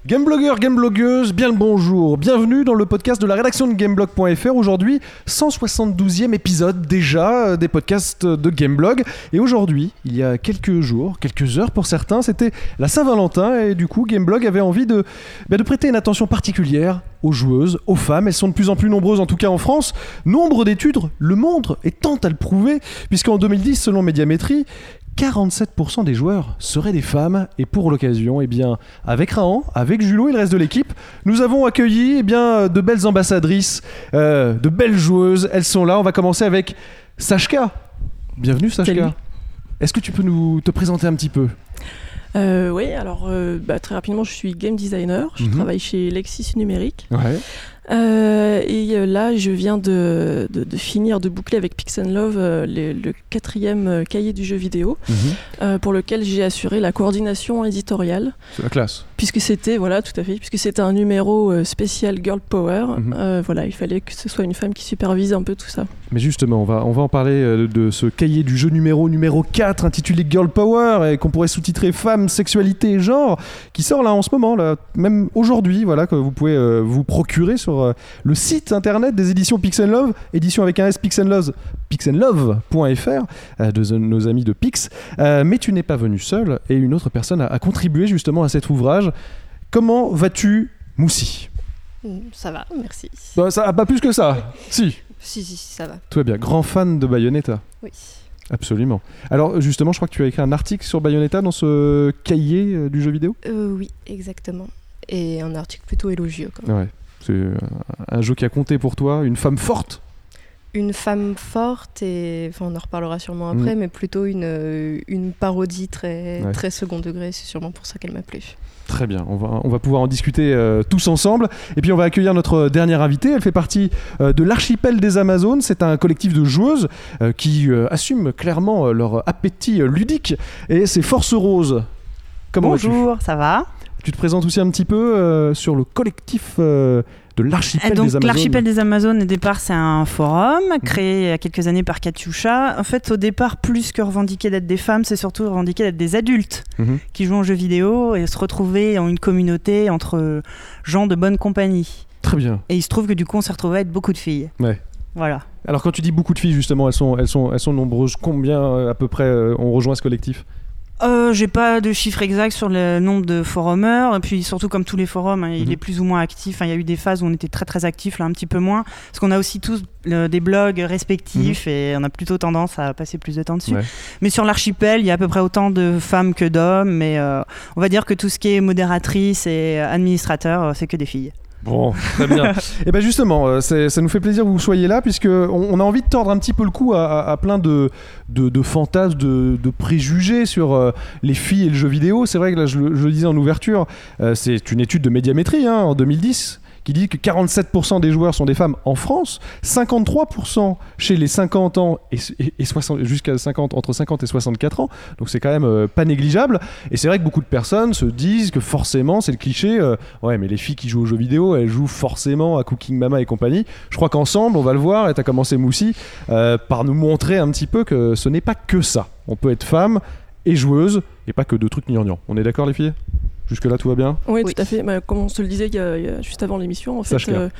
Gameblogueurs, gameblogueuses, bien le bonjour. Bienvenue dans le podcast de la rédaction de Gameblog.fr. Aujourd'hui, 172e épisode déjà des podcasts de Gameblog. Et aujourd'hui, il y a quelques jours, quelques heures pour certains, c'était la Saint-Valentin. Et du coup, Gameblog avait envie de prêter une attention particulière aux joueuses, aux femmes. Elles sont de plus en plus nombreuses, en tout cas en France. Nombre d'études le montrent et tentent à le prouver, puisqu'en 2010, selon Médiamétrie, 47% des joueurs seraient des femmes. Et pour l'occasion, avec Rahan, avec Julot et le reste de l'équipe, nous avons accueilli de belles ambassadrices, de belles joueuses. Elles sont là. On va commencer avec Sashka. Bienvenue Sashka. Salut. Est-ce que tu peux te présenter un petit peu ? Oui, alors très rapidement, je suis game designer. Je travaille chez Lexis Numérique. Ouais. Et là, je viens de finir de boucler avec Pix & Love le 4e cahier du jeu vidéo, pour lequel j'ai assuré la coordination éditoriale. C'est la classe. Puisque c'était un numéro spécial Girl Power. Il fallait que ce soit une femme qui supervise un peu tout ça. Mais justement, on va en parler de ce cahier du jeu numéro 4 intitulé Girl Power et qu'on pourrait sous-titrer Femmes, Sexualité et Genre, qui sort là en ce moment, là, même aujourd'hui, voilà, que vous pouvez vous procurer sur le site internet des éditions Pix & Love, édition avec un S, pixandlove.fr, de nos amis de Pix. Mais tu n'es pas venu seul et une autre personne a contribué justement à cet ouvrage. Comment vas-tu, Moussi ? Ça va, merci. Ça pas plus que ça. Si, ça va. tout va bien. Grand fan de Bayonetta. Oui. Absolument. Alors justement, je crois que tu as écrit un article sur Bayonetta dans ce cahier du jeu vidéo ? Oui, exactement. Et un article plutôt élogieux. Quand même. Ouais. C'est un jeu qui a compté pour toi, une femme forte ? Une femme forte, et on en reparlera sûrement après, mais plutôt une parodie très second degré. C'est sûrement pour ça qu'elle m'a plu. Très bien, on va pouvoir en discuter tous ensemble. Et puis on va accueillir notre dernière invitée. Elle fait partie de l'Archipel des Amazones. C'est un collectif de joueuses qui assument clairement leur appétit ludique. Et c'est Force Rose. Comment vas-tu ? Bonjour, ça va ? Tu te présentes aussi un petit peu sur le collectif de l'Archipel des Amazones. L'Archipel des Amazones, au départ, c'est un forum créé il y a quelques années par Katyusha. En fait, au départ, plus que revendiquer d'être des femmes, c'est surtout revendiquer d'être des adultes qui jouent aux jeux vidéo et se retrouver en une communauté entre gens de bonne compagnie. Très bien. Et il se trouve que du coup, on s'est retrouvé avec beaucoup de filles. Ouais. Voilà. Alors, quand tu dis beaucoup de filles, justement, elles sont nombreuses. Combien, à peu près, on rejoint ce collectif ? J'ai pas de chiffre exact sur le nombre de forumers, et puis surtout comme tous les forums, il est plus ou moins actif. Il y a eu des phases où on était très très actifs, là un petit peu moins, parce qu'on a aussi tous des blogs respectifs et on a plutôt tendance à passer plus de temps dessus. Ouais. Mais sur l'archipel, il y a à peu près autant de femmes que d'hommes, mais on va dire que tout ce qui est modératrice et administrateur, c'est que des filles. Bon, très bien. Et bien justement, ça nous fait plaisir que vous soyez là, puisqu'on a envie de tordre un petit peu le cou à plein de fantasmes, de préjugés sur les filles et le jeu vidéo. C'est vrai que là, je le disais en ouverture, c'est une étude de Médiamétrie en 2010 qui dit que 47% des joueurs sont des femmes en France, 53% chez les 50 ans et 60, jusqu'à 50, entre 50 et 64 ans, donc c'est quand même pas négligeable. Et c'est vrai que beaucoup de personnes se disent que forcément, c'est le cliché, ouais mais les filles qui jouent aux jeux vidéo, elles jouent forcément à Cooking Mama et compagnie. Je crois qu'ensemble, on va le voir, et tu as commencé Moussi, par nous montrer un petit peu que ce n'est pas que ça. On peut être femme et joueuse, et pas que de trucs gnangnans. On est d'accord les filles ? Jusque-là, tout va bien ? Oui, tout à fait. Comme on se le disait juste avant l'émission, en fait,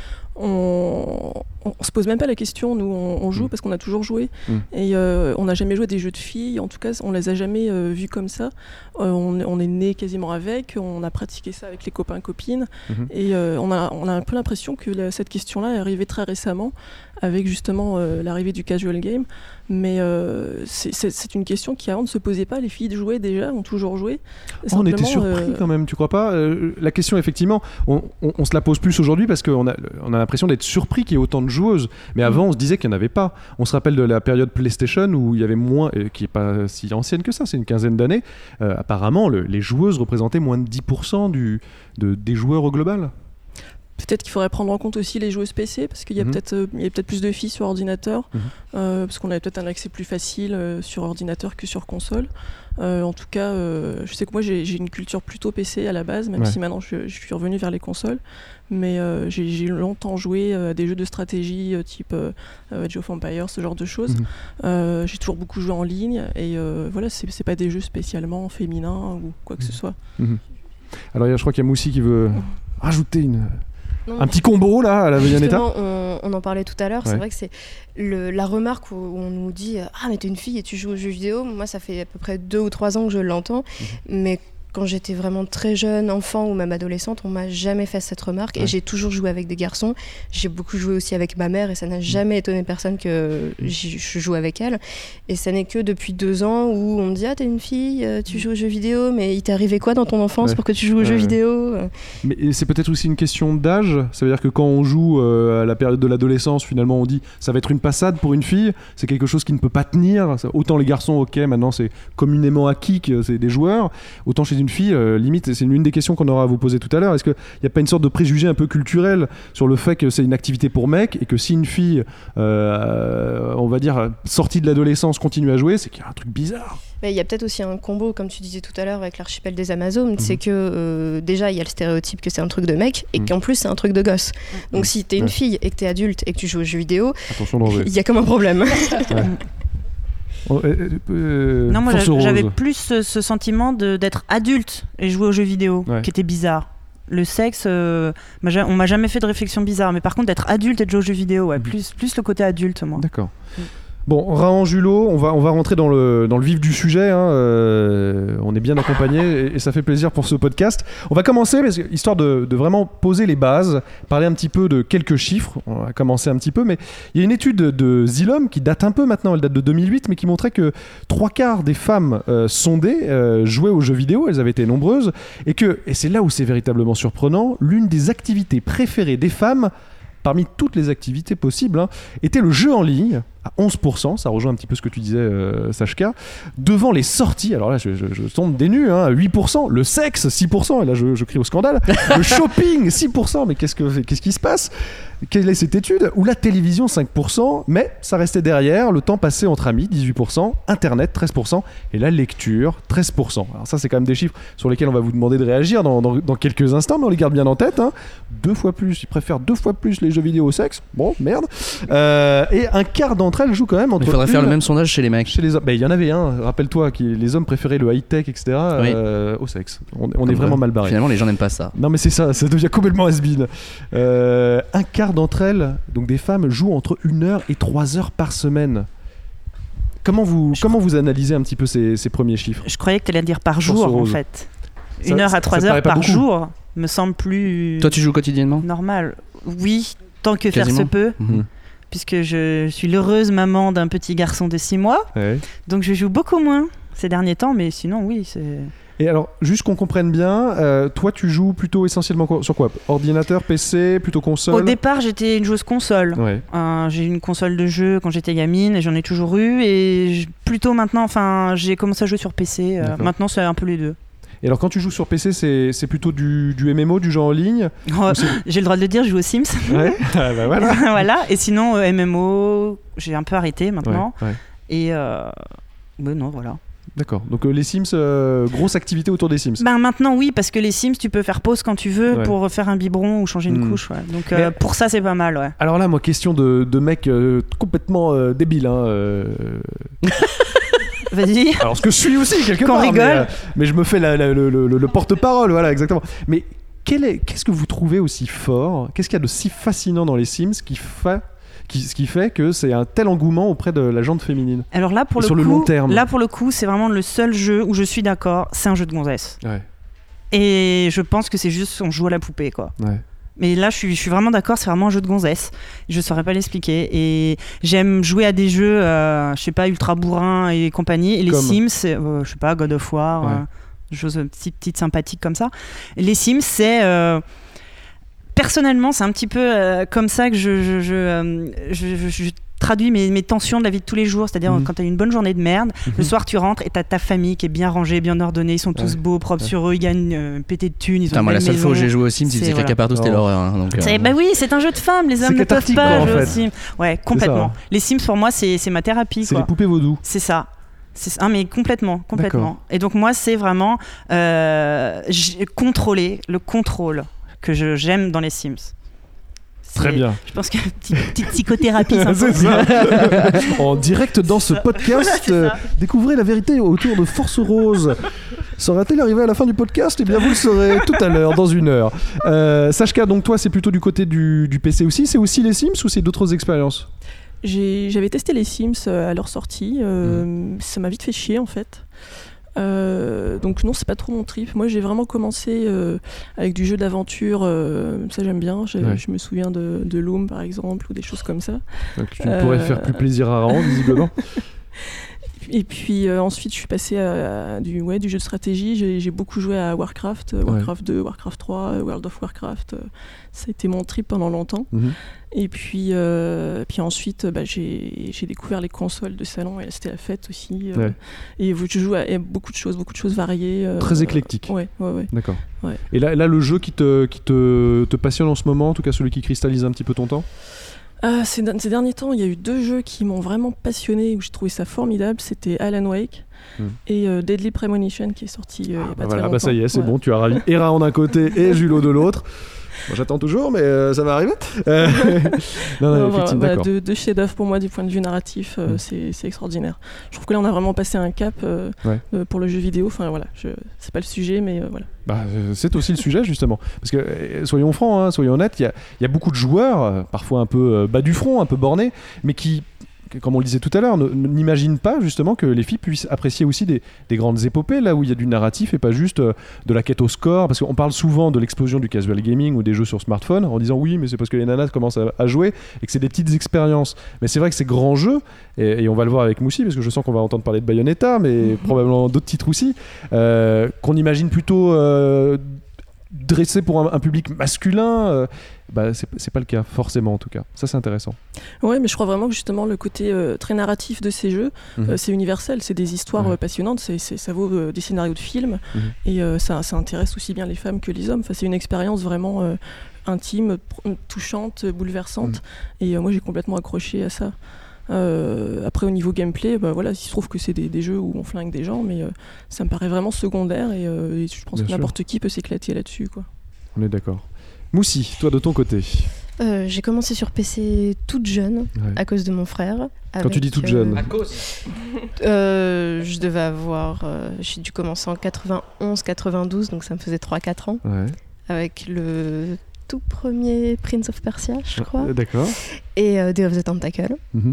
on se pose même pas la question. Nous, on joue parce qu'on a toujours joué. Et on n'a jamais joué des jeux de filles. En tout cas, on les a jamais vus comme ça. On est né quasiment avec. On a pratiqué ça avec les copains, copines. Et on a un peu l'impression que cette question-là est arrivée très récemment, avec justement l'arrivée du casual game. Mais c'est une question qui avant ne se posait pas. Les filles jouaient déjà, ont toujours joué. On était surpris quand même, tu crois pas ? La question, effectivement, on se la pose plus aujourd'hui parce qu'on a l'impression d'être surpris qu'il y ait autant de joueuses. Mais avant, on se disait qu'il n'y en avait pas. On se rappelle de la période PlayStation où il y avait moins, qui n'est pas si ancienne que ça, c'est une quinzaine d'années. Apparemment, les joueuses représentaient moins de 10% des joueurs au global. Peut-être qu'il faudrait prendre en compte aussi les joueuses PC, parce qu'il y a peut-être plus de filles sur ordinateur, parce qu'on avait peut-être un accès plus facile sur ordinateur que sur console. En tout cas, je sais que moi j'ai une culture plutôt PC à la base, même si maintenant je suis revenu vers les consoles. Mais j'ai longtemps joué à des jeux de stratégie type Age of Empires, ce genre de choses. J'ai toujours beaucoup joué en ligne, et voilà, c'est pas des jeux spécialement féminins ou quoi que ce soit. Alors je crois qu'il y a Moussi qui veut rajouter un petit combo là à la Bayonetta. On en parlait tout à l'heure, c'est vrai que c'est la remarque où on nous dit « Ah mais t'es une fille et tu joues aux jeux vidéo », moi ça fait à peu près 2 ou 3 ans que je l'entends, mais quand j'étais vraiment très jeune, enfant ou même adolescente, on m'a jamais fait cette remarque et j'ai toujours joué avec des garçons. J'ai beaucoup joué aussi avec ma mère et ça n'a jamais étonné personne que je joue avec elle. Et ça n'est que depuis 2 ans où on me dit « Ah, t'es une fille, tu joues aux jeux vidéo, mais il t'est arrivé quoi dans ton enfance pour que tu joues aux jeux vidéo ?» Mais c'est peut-être aussi une question d'âge. Ça veut dire que quand on joue à la période de l'adolescence, finalement on dit ça va être une passade pour une fille, c'est quelque chose qui ne peut pas tenir. Autant les garçons, ok, maintenant c'est communément acquis que c'est des joueurs, autant chez une fille, limite, c'est une des questions qu'on aura à vous poser tout à l'heure. Est-ce qu'il n'y a pas une sorte de préjugé un peu culturel sur le fait que c'est une activité pour mecs et que si une fille, on va dire, sortie de l'adolescence continue à jouer, c'est qu'il y a un truc bizarre? Il y a peut-être aussi un combo, comme tu disais tout à l'heure, avec l'archipel des Amazones. C'est que déjà, il y a le stéréotype que c'est un truc de mec et qu'en plus, c'est un truc de gosse. Donc si t'es une fille et que t'es adulte et que tu joues aux jeux vidéo, il y a comme un problème. Non, moi j'avais plus ce sentiment d'être adulte et jouer aux jeux vidéo, qui était bizarre. Le sexe, on m'a jamais fait de réflexion bizarre, mais par contre d'être adulte et de jouer aux jeux vidéo, plus le côté adulte, moi. D'accord. Bon, Rahan, Julot, on va rentrer dans le vif du sujet. On est bien accompagnés et ça fait plaisir pour ce podcast. On va commencer, histoire de vraiment poser les bases, parler un petit peu de quelques chiffres. On va commencer un petit peu, mais il y a une étude de Zilom qui date un peu maintenant, elle date de 2008, mais qui montrait que 3/4 des femmes sondées jouaient aux jeux vidéo, elles avaient été nombreuses, et c'est là où c'est véritablement surprenant, l'une des activités préférées des femmes, parmi toutes les activités possibles, était le jeu en ligne, à 11%, ça rejoint un petit peu ce que tu disais, Sachka, devant les sorties, alors là je tombe des nues, 8%, le sexe 6%, et là je crie au scandale, le shopping 6%, mais qu'est-ce qui se passe? Quelle est cette étude? Ou la télévision 5%, mais ça restait derrière, le temps passé entre amis 18%, internet 13%, et la lecture 13%. Alors ça c'est quand même des chiffres sur lesquels on va vous demander de réagir dans quelques instants, mais on les garde bien en tête, 2 fois plus, ils préfèrent 2 fois plus les jeux vidéo au sexe, bon merde, et un quart d'entre elles jouent quand même entre. Il faudrait faire le même sondage chez les mecs. Chez les hommes, il y en avait un, rappelle-toi, les hommes préféraient le high-tech, etc. Au sexe. On est vraiment mal barré. Finalement, les gens n'aiment pas ça. Non, mais c'est ça devient complètement has-been. Un quart d'entre elles, donc des femmes, jouent entre 1 heure et 3 heures par semaine. Comment vous analysez un petit peu ces premiers chiffres? Je croyais que tu allais dire par jour, en fait. 1 heure à 3 heures par jour me semble plus. Toi, tu joues quotidiennement? Normal. Oui, tant que faire se peut. Puisque je suis l'heureuse maman d'un petit garçon de 6 mois. Donc je joue beaucoup moins ces derniers temps, mais sinon oui, c'est... Et alors, juste qu'on comprenne bien, toi tu joues plutôt essentiellement sur quoi? Ordinateur, PC, plutôt console? Au départ, j'étais une joueuse console. J'ai eu une console de jeu quand j'étais gamine et j'en ai toujours eu. Et plutôt maintenant, j'ai commencé à jouer sur PC. Maintenant, c'est un peu les deux. Et alors quand tu joues sur PC, c'est plutôt du MMO, du jeu en ligne? J'ai le droit de le dire, je joue aux Sims. Voilà. Voilà. Et sinon, MMO, j'ai un peu arrêté maintenant. Et non, voilà. D'accord. Donc les Sims, grosse activité autour des Sims. Maintenant oui, parce que les Sims, tu peux faire pause quand tu veux pour faire un biberon ou changer une couche. Donc pour ça, c'est pas mal. Alors là, moi, question de mec complètement débile. Vas-y. Alors ce que je suis aussi quelque part. Qu'on rigole. Mais je me fais le porte-parole, voilà, exactement. Mais qu'est-ce que vous trouvez aussi fort? Qu'est-ce qu'il y a de si fascinant dans les Sims qui fait que c'est un tel engouement auprès de la gente féminine? Alors là, pour le long terme. Là, pour le coup, c'est vraiment le seul jeu où je suis d'accord, c'est un jeu de gonzesse. Et je pense que c'est juste on joue à la poupée, quoi. Mais là, je suis vraiment d'accord, c'est vraiment un jeu de gonzesse. Je saurais pas l'expliquer. Et j'aime jouer à des jeux, je sais pas, ultra bourrin et compagnie. Et les Sims, je sais pas, God of War, des choses petites sympathiques comme ça. Et les Sims, c'est... personnellement, c'est un petit peu comme ça que je traduis mes tensions de la vie de tous les jours. C'est-à-dire quand tu as une bonne journée de merde, le soir tu rentres et tu as ta famille qui est bien rangée, bien ordonnée, ils sont tous beaux, propres sur eux, ils gagnent pété de thunes, ils ont moi, une la seule maison. fois où j'ai joué aux Sims, ils faisaient caca partout, c'était l'horreur. Bah oui, c'est un jeu de femmes, les hommes ne peuvent pas jouer aux Sims. Ouais, complètement. Les Sims pour moi, c'est ma thérapie. C'est les poupées vaudou. C'est ça. Mais complètement. Et donc moi, c'est vraiment contrôler, le contrôle que j'aime dans les Sims. Très bien. Je pense qu'il y a une petite psychothérapie. C'est ça. En direct dans ce podcast, découvrez la vérité autour de Force Rose. Sera-t-il arrivé à la fin du podcast ? Eh bien, vous le saurez tout à l'heure, dans 1 heure. Sachka, donc toi, c'est plutôt du côté du PC aussi. C'est aussi les Sims ou c'est d'autres expériences ? J'avais testé les Sims à leur sortie. Ça m'a vite fait chier, en fait. Donc non, c'est pas trop mon trip. Moi, j'ai vraiment commencé avec du jeu d'aventure. Ça, j'aime bien. Je me souviens de Loom, par exemple, ou des choses comme ça. Donc, tu pourrais faire plus plaisir à Raon, visiblement. Et puis ensuite, je suis passé à du jeu de stratégie. J'ai beaucoup joué à Warcraft, Warcraft 2, Warcraft 3, World of Warcraft. Ça a été mon trip pendant longtemps. Et puis ensuite, j'ai découvert les consoles de salon et c'était la fête aussi. Et je joue à beaucoup de choses variées. Très éclectique. Ouais. D'accord. Ouais. Et là, le jeu qui te passionne en ce moment, en tout cas celui qui cristallise un petit peu ton temps ? Ces derniers temps, il y a eu 2 jeux qui m'ont vraiment passionné, où j'ai trouvé ça formidable. C'était Alan Wake et Deadly Premonition qui est sorti il y a pas très longtemps. Ça y est, c'est bon, tu as ravi Eraon d'un côté et Julo de l'autre. Bon, j'attends toujours, mais ça va arriver. Effectivement, 2 chefs-d'œuvre pour moi du point de vue narratif, c'est extraordinaire. Je trouve que là, on a vraiment passé un cap pour le jeu vidéo. Enfin voilà, c'est pas le sujet, mais voilà. C'est aussi le sujet justement, parce que soyons francs, soyons honnêtes, il y a beaucoup de joueurs, parfois un peu bas du front, un peu bornés, mais qui, comme on le disait tout à l'heure, n'imaginent pas justement que les filles puissent apprécier aussi des grandes épopées, là où il y a du narratif et pas juste de la quête au score, parce qu'on parle souvent de l'explosion du casual gaming ou des jeux sur smartphone en disant oui, mais c'est parce que les nanas commencent à jouer et que c'est des petites expériences. Mais c'est vrai que ces grands jeux, et on va le voir avec Moussi, parce que je sens qu'on va entendre parler de Bayonetta, mais probablement d'autres titres aussi, qu'on imagine plutôt dressés pour un public masculin, c'est pas le cas forcément, en tout cas. Ça, c'est intéressant. Ouais, mais je crois vraiment que justement le côté très narratif de ces jeux, c'est universel, c'est des histoires passionnantes, ça vaut des scénarios de films, et ça intéresse aussi bien les femmes que les hommes. Enfin, c'est une expérience vraiment intime, touchante, bouleversante, et moi j'ai complètement accroché à ça. Après, au niveau gameplay, il se trouve que c'est des jeux où on flingue des gens, mais ça me paraît vraiment secondaire, et je pense que n'importe qui peut s'éclater là-dessus, quoi. On est d'accord. Moussi, toi de ton côté ? J'ai commencé sur PC toute jeune, à cause de mon frère. Quand tu dis toute jeune ? À cause je devais avoir... j'ai dû commencer en 91-92, donc ça me faisait 3-4 ans. Avec le tout premier Prince of Persia, je crois. D'accord. Et Day of the Tentacle.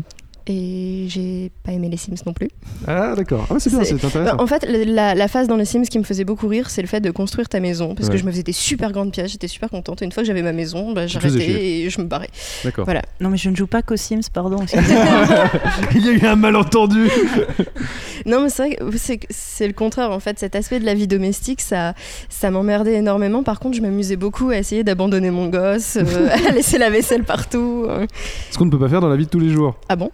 Et j'ai pas aimé les Sims non plus. Ah d'accord, c'est bien, c'est intéressant. En fait, la phase dans les Sims qui me faisait beaucoup rire, c'est le fait de construire ta maison, parce que je me faisais des super grandes pièces, j'étais super contente. Et une fois que j'avais ma maison, j'arrêtais et je me barrais. D'accord. Voilà. Non mais je ne joue pas qu'aux Sims, pardon. Il y a eu un malentendu. Non mais c'est vrai que c'est le contraire en fait. Cet aspect de la vie domestique, ça m'emmerdait énormément. Par contre, je m'amusais beaucoup à essayer d'abandonner mon gosse, à laisser la vaisselle partout. Ce qu'on ne peut pas faire dans la vie de tous les jours. Ah bon ?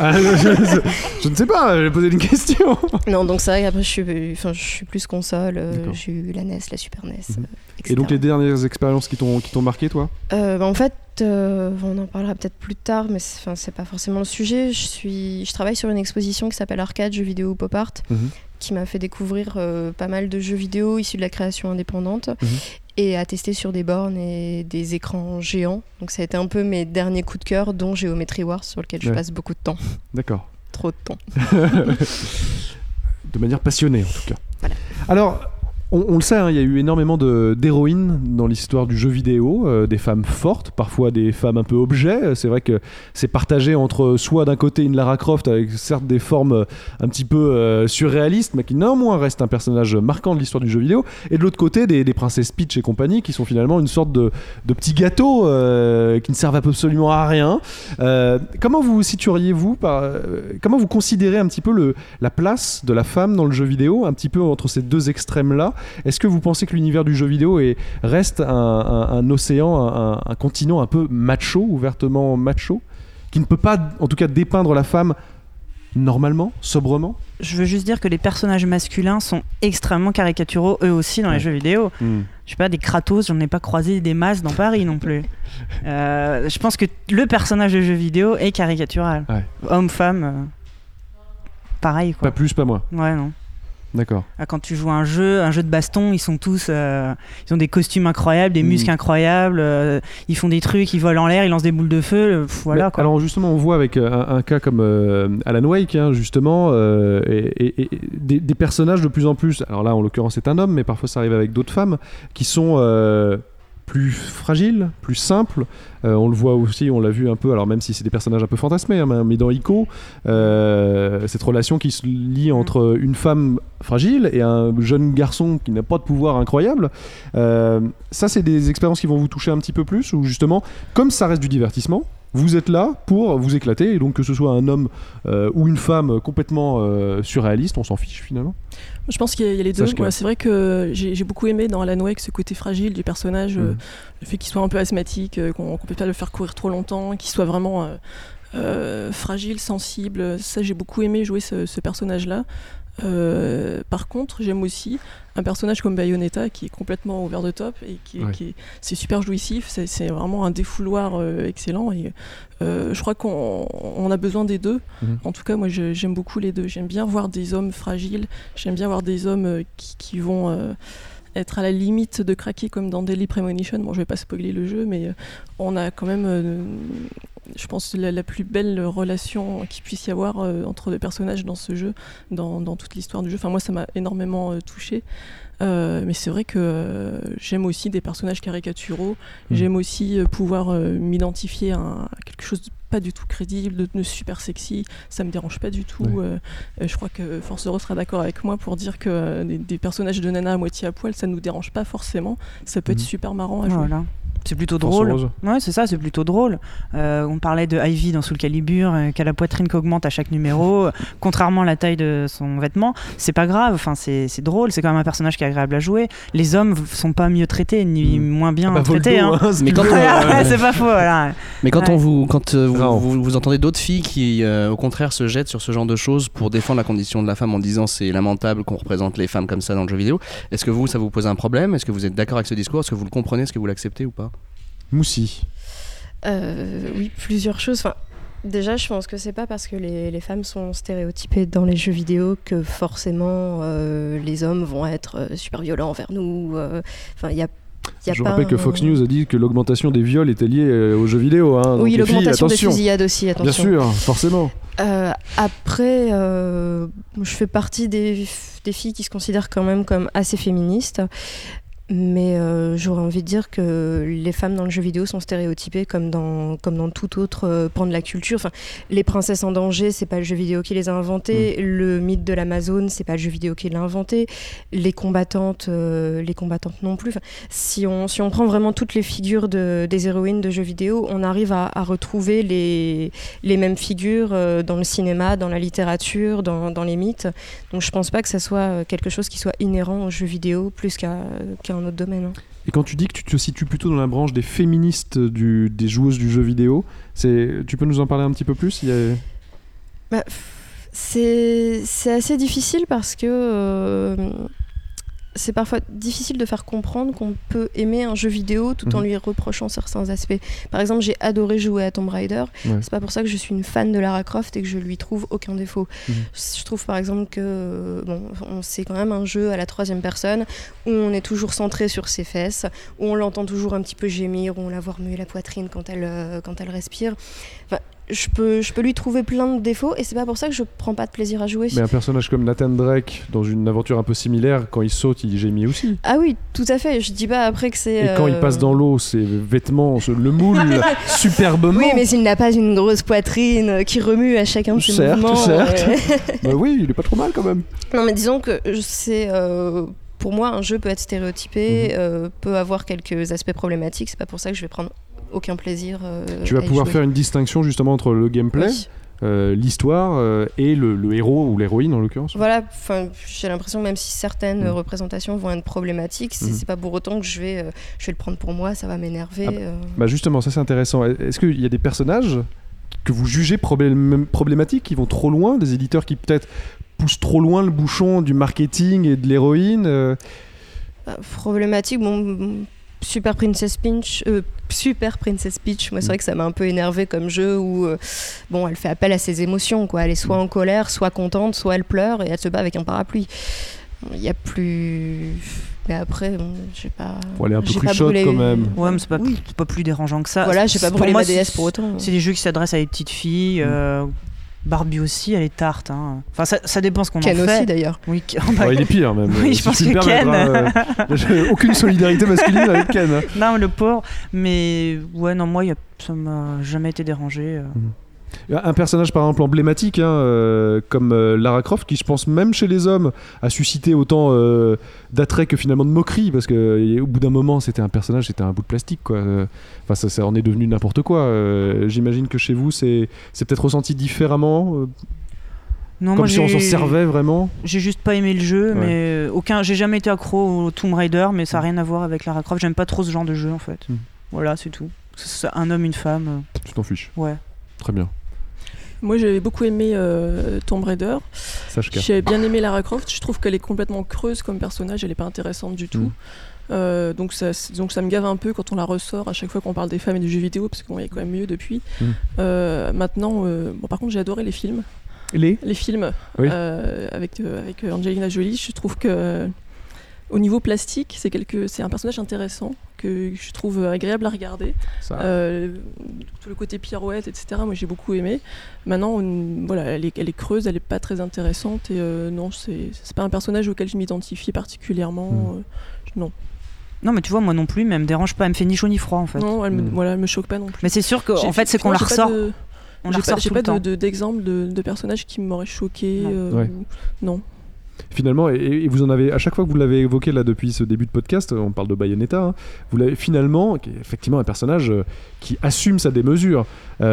Je ne sais pas, j'ai posé une question. Non, donc c'est vrai qu'après je suis plus console, j'ai eu la NES, la Super NES, etc. Et donc les dernières expériences qui t'ont marqué, toi ? En fait, on en parlera peut-être plus tard, mais c'est pas forcément le sujet. Je travaille sur une exposition qui s'appelle Arcade, jeux vidéo pop art, qui m'a fait découvrir pas mal de jeux vidéo issus de la création indépendante. Et à tester sur des bornes et des écrans géants. Donc ça a été un peu mes derniers coups de cœur, dont Geometry Wars, sur lequel je passe beaucoup de temps. D'accord. Trop de temps. De manière passionnée, en tout cas. Voilà. Alors, on le sait, il y a eu énormément d'héroïnes dans l'histoire du jeu vidéo, des femmes fortes, parfois des femmes un peu objets. C'est vrai que c'est partagé entre soit d'un côté une Lara Croft avec certes des formes un petit peu surréalistes, mais qui néanmoins reste un personnage marquant de l'histoire du jeu vidéo, et de l'autre côté des princesses Peach et compagnie, qui sont finalement une sorte de petits gâteaux qui ne servent absolument à rien. Comment vous situeriez-vous comment vous considérez un petit peu la place de la femme dans le jeu vidéo, un petit peu entre ces deux extrêmes-là ? Est-ce que vous pensez que l'univers du jeu vidéo reste un océan, un continent un peu macho, ouvertement macho, qui ne peut pas, en tout cas, dépeindre la femme normalement, sobrement ? Je veux juste dire que les personnages masculins sont extrêmement caricaturaux, eux aussi, dans les jeux vidéo. Je sais pas, des Kratos, j'en ai pas croisé des masses dans Paris non plus. Je pense que le personnage de jeu vidéo est caricatural. Homme-femme, pareil, quoi. Pas plus, pas moins. Ouais, non. D'accord. Quand tu joues un jeu de baston, ils sont tous, ils ont des costumes incroyables, des muscles incroyables, ils font des trucs, ils volent en l'air, ils lancent des boules de feu, voilà. Quoi. Alors justement, on voit avec un cas comme Alan Wake, justement, et des personnages de plus en plus. Alors là, en l'occurrence, c'est un homme, mais parfois ça arrive avec d'autres femmes qui sont plus fragiles, plus simples. On le voit aussi, on l'a vu un peu, alors même si c'est des personnages un peu fantasmés, mais dans Ico, cette relation qui se lie entre une femme fragile et un jeune garçon qui n'a pas de pouvoir incroyable. Ça, c'est des expériences qui vont vous toucher un petit peu plus, ou justement, comme ça reste du divertissement, vous êtes là pour vous éclater, et donc que ce soit un homme ou une femme complètement surréaliste, on s'en fiche finalement. Je pense qu'il y a les deux. Ouais, c'est vrai que j'ai beaucoup aimé dans Alan Wake ce côté fragile du personnage, le fait qu'il soit un peu asthmatique, qu'on peut pas le faire courir trop longtemps, qu'il soit vraiment fragile, sensible. Ça, j'ai beaucoup aimé jouer ce personnage-là. Par contre, j'aime aussi un personnage comme Bayonetta qui est complètement over the top et c'est super jouissif, c'est vraiment un défouloir excellent et je crois qu'on a besoin des deux. En tout cas, moi j'aime beaucoup les deux. J'aime bien voir des hommes fragiles, j'aime bien voir des hommes qui vont être à la limite de craquer comme dans Deadly Premonition. Bon, je vais pas spoiler le jeu, mais on a quand même je pense la plus belle relation qu'il puisse y avoir entre deux personnages dans ce jeu, dans toute l'histoire du jeu. Enfin, moi, ça m'a énormément touchée. Mais c'est vrai que j'aime aussi des personnages caricaturaux. J'aime aussi pouvoir m'identifier à quelque chose de pas du tout crédible, de super sexy. Ça me dérange pas du tout. Je crois que Force Rose sera d'accord avec moi pour dire que des personnages de nana à moitié à poil, ça nous dérange pas forcément. Ça peut être super marrant à jouer. Voilà. C'est plutôt drôle. Ouais, c'est ça, c'est plutôt drôle. On parlait de Ivy dans Soul Calibur, qui a la poitrine qui augmente à chaque numéro, contrairement à la taille de son vêtement. C'est pas grave, enfin, c'est drôle, c'est quand même un personnage qui est agréable à jouer. Les hommes sont pas mieux traités, ni moins bien traités. Mais quand c'est pas faux, voilà. Mais quand vous entendez d'autres filles qui, au contraire, se jettent sur ce genre de choses pour défendre la condition de la femme en disant c'est lamentable qu'on représente les femmes comme ça dans le jeu vidéo, est-ce que ça vous pose un problème ? Est-ce que vous êtes d'accord avec ce discours ? Est-ce que vous le comprenez ? Est-ce que vous l'acceptez ou pas ? Moussi. Oui, plusieurs choses. Enfin, déjà, je pense que c'est pas parce que les femmes sont stéréotypées dans les jeux vidéo que forcément les hommes vont être super violents envers nous. Enfin, il y a je rappelle que Fox News a dit que l'augmentation des viols était liée aux jeux vidéo. Oui, l'augmentation des fusillades aussi, attention. Bien sûr, forcément. Après, je fais partie des filles qui se considèrent quand même comme assez féministes. Mais j'aurais envie de dire que les femmes dans le jeu vidéo sont stéréotypées comme dans tout autre pan de la culture. Enfin, les princesses en danger, c'est pas le jeu vidéo qui les a inventées. Le mythe de l'Amazone, c'est pas le jeu vidéo qui l'a inventé. Les combattantes non plus. Enfin, si on prend vraiment toutes les figures des héroïnes de jeux vidéo, on arrive à retrouver les mêmes figures dans le cinéma, dans la littérature, dans les mythes. Donc je pense pas que ça soit quelque chose qui soit inhérent aux jeux vidéo plus qu'à un autre domaine. Et quand tu dis que tu te situes plutôt dans la branche des féministes des joueuses du jeu vidéo, tu peux nous en parler un petit peu plus ? C'est assez difficile parce que c'est parfois difficile de faire comprendre qu'on peut aimer un jeu vidéo tout en lui reprochant certains aspects. Par exemple, j'ai adoré jouer à Tomb Raider. C'est pas pour ça que je suis une fan de Lara Croft et que je lui trouve aucun défaut. Je trouve par exemple que c'est quand même un jeu à la troisième personne où on est toujours centré sur ses fesses, où on l'entend toujours un petit peu gémir, où on la voit remuer la poitrine quand elle respire. Enfin, je peux lui trouver plein de défauts et c'est pas pour ça que je prends pas de plaisir à jouer. Mais un personnage comme Nathan Drake, dans une aventure un peu similaire, quand il saute, il gémit aussi. Ah oui, tout à fait. Je dis pas après que c'est... Et quand il passe dans l'eau, ses vêtements le moule superbement. Oui, mais s'il n'a pas une grosse poitrine qui remue à chacun de ses mouvements... Certes. Bah oui, il est pas trop mal quand même. Non, mais disons que c'est... pour moi, un jeu peut être stéréotypé, peut avoir quelques aspects problématiques. C'est pas pour ça que je vais prendre aucun plaisir. Tu vas pouvoir faire une distinction justement entre le gameplay, l'histoire et le héros ou l'héroïne en l'occurrence. Voilà, j'ai l'impression même si certaines représentations vont être problématiques, c'est pas pour autant que je vais le prendre pour moi, ça va m'énerver. Bah justement, ça c'est intéressant. Est-ce qu'il y a des personnages que vous jugez problématiques, qui vont trop loin, des éditeurs qui peut-être poussent trop loin le bouchon du marketing et de l'héroïne Problématique, Super Princess Peach, moi c'est vrai que ça m'a un peu énervé comme jeu où elle fait appel à ses émotions, quoi. Elle est soit en colère, soit contente, soit elle pleure et elle se bat avec un parapluie. il y a plus. Mais après, j'ai pas. Faut aller un peu cruchot quand même. Ouais, mais c'est pas plus dérangeant que ça. Voilà, j'ai pas brûlé ma DS pour autant. C'est des jeux qui s'adressent à des petites filles. Barbie aussi, elle est tarte. Hein. Enfin, ça dépend ce qu'on Ken en fait. Ken aussi d'ailleurs. Oui, il est pire même. Oui, je pense que Ken. J'ai aucune solidarité masculine avec Ken. Hein. Non, le pauvre. Mais ouais, non, moi, ça m'a jamais été dérangé. Un personnage par exemple emblématique comme Lara Croft qui je pense même chez les hommes a suscité autant d'attrait que finalement de moquerie parce que au bout d'un moment c'était un personnage, c'était un bout de plastique quoi. Enfin ça en est devenu n'importe quoi. J'imagine que chez vous c'est peut-être ressenti différemment. Non, comme si on s'en servait vraiment. J'ai juste pas aimé le jeu, mais j'ai jamais été accro au Tomb Raider, mais ça a rien à voir avec Lara Croft. J'aime pas trop ce genre de jeu en fait. Voilà, c'est tout. C'est un homme, une femme. Tu t'en fiches. Ouais. Très bien. Moi j'avais beaucoup aimé Tomb Raider. J'ai bien aimé Lara Croft. Je trouve qu'elle est complètement creuse comme personnage, elle est pas intéressante du tout. Donc ça me gave un peu quand on la ressort à chaque fois qu'on parle des femmes et du jeu vidéo, parce qu'il y a quand même mieux depuis. Maintenant, par contre j'ai adoré les films. Les films avec Angelina Jolie. Je trouve que au niveau plastique, c'est un personnage intéressant que je trouve agréable à regarder. Tout le côté pirouette, etc. Moi, j'ai beaucoup aimé. Maintenant, elle est creuse, elle est pas très intéressante et non, c'est pas un personnage auquel je m'identifie particulièrement. Non. Non, mais tu vois, moi non plus, mais elle me dérange pas. Elle me fait ni chaud ni froid en fait. Non, elle me choque pas non plus. Mais c'est sûr que en fait, c'est qu'on la ressort. J'ai pas d'exemple de personnages qui m'auraient choqué. Non. Finalement, et vous en avez à chaque fois que vous l'avez évoqué là depuis ce début de podcast, on parle de Bayonetta, vous l'avez finalement, qui est effectivement un personnage qui assume sa démesure.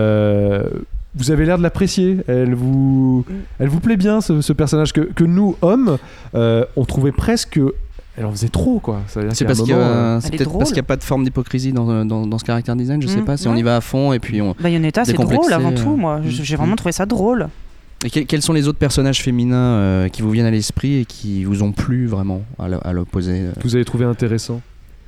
Vous avez l'air de l'apprécier. Elle vous plaît bien ce personnage que nous hommes, on trouvait presque. Elle en faisait trop quoi. C'est parce qu'il n'y a pas de forme d'hypocrisie dans ce caractère design, je sais pas, si on y va à fond et puis on. Bayonetta c'est drôle avant tout, moi j'ai vraiment trouvé ça drôle. Et quels sont les autres personnages féminins qui vous viennent à l'esprit et qui vous ont plu vraiment à l'opposé que vous avez trouvé intéressant?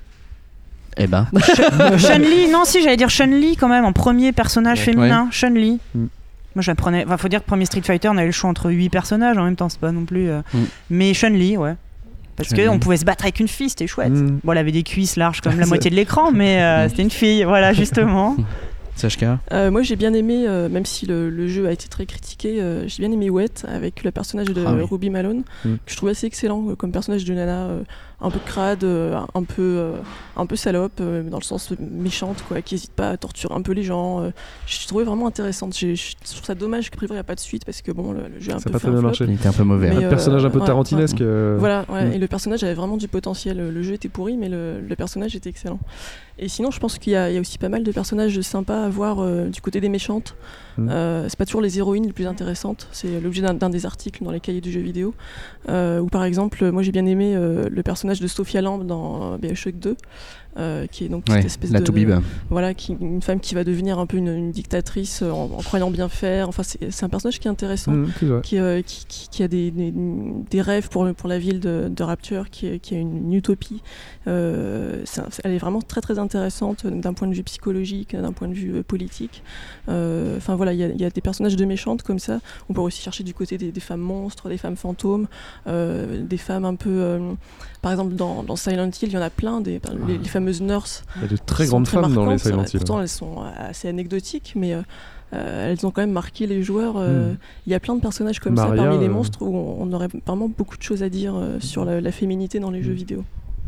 Eh ben. Chun-Li, non si j'allais dire Chun-Li quand même en premier personnage féminin, Chun-Li. Moi j'apprenais, faut dire que premier Street Fighter on avait le choix entre 8 personnages en même temps, c'est pas non plus mais Chun-Li, ouais. Parce qu'on pouvait se battre avec une fille, c'était chouette. Bon, elle avait des cuisses larges comme la moitié de l'écran, mais c'était une fille, voilà, justement. Sachka moi j'ai bien aimé, même si le jeu a été très critiqué, j'ai bien aimé Wet avec le personnage de Ruby Malone, que je trouvais assez excellent comme personnage de nana, un peu crade, un peu salope, dans le sens méchante, quoi, qui n'hésite pas à torturer un peu les gens. Je trouvais vraiment intéressante. Je trouve ça dommage qu'a priori il n'y a pas de suite parce que bon, le jeu a un peu fait un flop. Il était un peu mauvais. Un personnage un peu tarantinesque. Voilà, et le personnage avait vraiment du potentiel. Le jeu était pourri, mais le personnage était excellent. Et sinon, je pense qu'il y a aussi pas mal de personnages sympas à voir du côté des méchantes. C'est pas toujours les héroïnes les plus intéressantes. C'est l'objet d'un des articles dans les cahiers du jeu vidéo. Où par exemple, moi j'ai bien aimé le personnage de Sophia Lamb dans BioShock 2. Qui est donc cette espèce la Toubib. Voilà, une femme qui va devenir un peu une dictatrice en croyant bien faire. Enfin, c'est un personnage qui est intéressant, qui a des rêves pour la ville de Rapture, qui a une utopie. Elle est vraiment très très intéressante d'un point de vue psychologique, d'un point de vue politique. Enfin voilà, il y a des personnages de méchantes comme ça. On peut aussi chercher du côté des femmes monstres, des femmes fantômes, des femmes un peu... par exemple, dans Silent Hill, il y en a plein, les fameuses nurses. Il y a de très grandes femmes dans les Silent Hill. Pourtant, elles sont assez anecdotiques, mais elles ont quand même marqué les joueurs. Il y a plein de personnages comme ça parmi les monstres où on aurait vraiment beaucoup de choses à dire sur la féminité dans les jeux vidéo.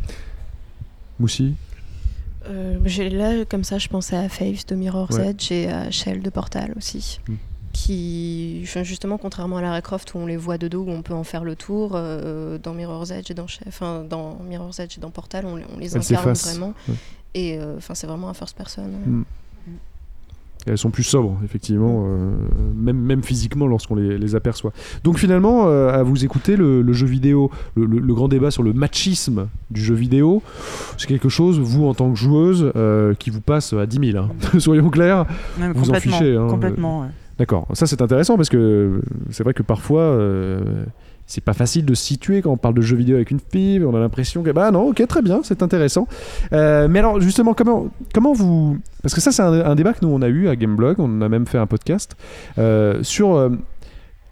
Moussi? Là, comme ça, je pensais à Faith de Mirror's Edge et à Shell de Portal aussi. Qui, justement, contrairement à Lara Croft où on les voit de dos, où on peut en faire le tour, dans Mirror's Edge et dans Mirror's Edge et dans Portal, on les incarne vraiment. Et c'est vraiment un first person. Et elles sont plus sobres, effectivement, même physiquement lorsqu'on les aperçoit. Donc finalement, à vous écouter, le jeu vidéo, le grand débat sur le machisme du jeu vidéo, c'est quelque chose, vous en tant que joueuse, qui vous passe à 10 000. Hein. Soyons clairs, vous en fichez. Hein. Complètement, ouais. D'accord, ça c'est intéressant parce que c'est vrai que parfois c'est pas facile de se situer quand on parle de jeux vidéo avec une fille, on a l'impression que bah non, ok, très bien, c'est intéressant. Mais alors justement, comment vous... Parce que ça c'est un débat que nous on a eu à Gameblog, on a même fait un podcast sur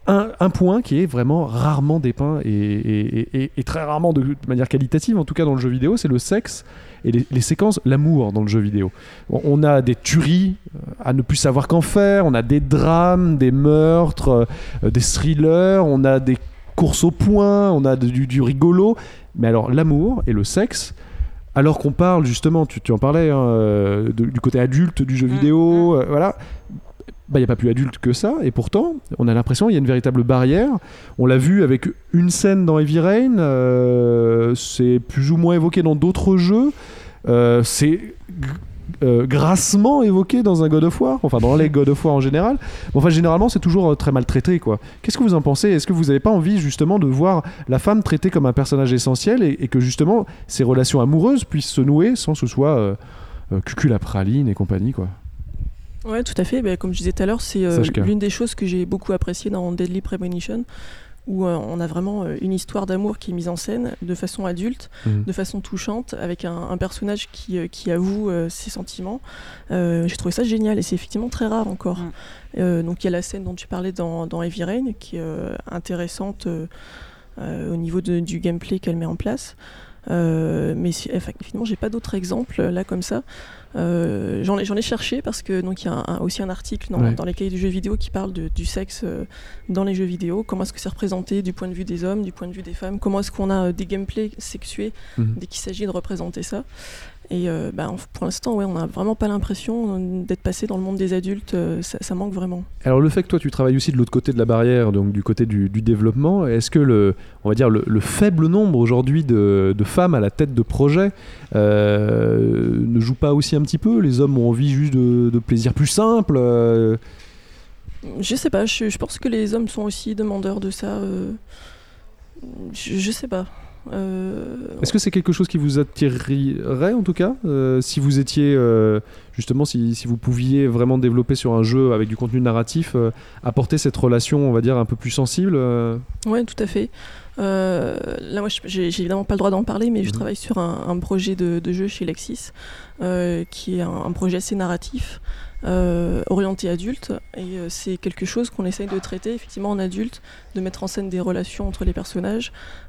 un point qui est vraiment rarement dépeint et très rarement de manière qualitative, en tout cas dans le jeu vidéo, c'est le sexe et les séquences, l'amour dans le jeu vidéo. On a des tueries à ne plus savoir qu'en faire, on a des drames, des meurtres, des thrillers, on a des courses au point, on a du rigolo, mais alors l'amour et le sexe, alors qu'on parle justement, tu en parlais, du côté adulte du jeu vidéo, voilà. Il n'y a pas plus adulte que ça, et pourtant, on a l'impression qu'il y a une véritable barrière. On l'a vu avec une scène dans Heavy Rain, c'est plus ou moins évoqué dans d'autres jeux, c'est grassement évoqué dans un God of War, enfin dans les God of War en général. Enfin, généralement, c'est toujours très maltraité, quoi. Qu'est-ce que vous en pensez ? Est-ce que vous n'avez pas envie, justement, de voir la femme traitée comme un personnage essentiel et que, justement, ces relations amoureuses puissent se nouer sans que ce soit cuculapraline et compagnie, quoi ? Ouais, tout à fait. Comme je disais tout à l'heure, c'est l'une des choses que j'ai beaucoup appréciées dans Deadly Premonition, où on a vraiment une histoire d'amour qui est mise en scène de façon adulte, de façon touchante, avec un personnage qui avoue ses sentiments. J'ai trouvé ça génial et c'est effectivement très rare encore. Donc il y a la scène dont tu parlais dans Heavy Rain, qui est intéressante au niveau du gameplay qu'elle met en place. Mais effectivement, j'ai pas d'autres exemples là comme ça. J'en ai cherché parce que donc il y a aussi un article dans les cahiers du jeu vidéo qui parle du sexe dans les jeux vidéo. Comment est-ce que c'est représenté du point de vue des hommes, du point de vue des femmes. Comment est-ce qu'on a des gameplays sexués dès qu'il s'agit de représenter ça. Et pour l'instant, on n'a vraiment pas l'impression d'être passé dans le monde des adultes. Ça manque vraiment. Alors le fait que toi tu travailles aussi de l'autre côté de la barrière, donc du côté du développement, est-ce que le faible nombre aujourd'hui de femmes à la tête de projet ne joue pas aussi un petit peu ? Les hommes ont envie juste de plaisir plus simple. Je sais pas. Je pense que les hommes sont aussi demandeurs de ça. Je sais pas. Est-ce que c'est quelque chose qui vous attirerait en tout cas, si vous étiez justement si vous pouviez vraiment développer sur un jeu avec du contenu narratif, apporter cette relation, on va dire, un peu plus sensible Ouais, tout à fait. Là, moi, j'ai évidemment pas le droit d'en parler, mais je travaille sur un projet de jeu chez Lexis, qui est un projet assez narratif, orienté adulte, et c'est quelque chose qu'on essaye de traiter effectivement en adulte, de mettre en scène des relations entre les personnages,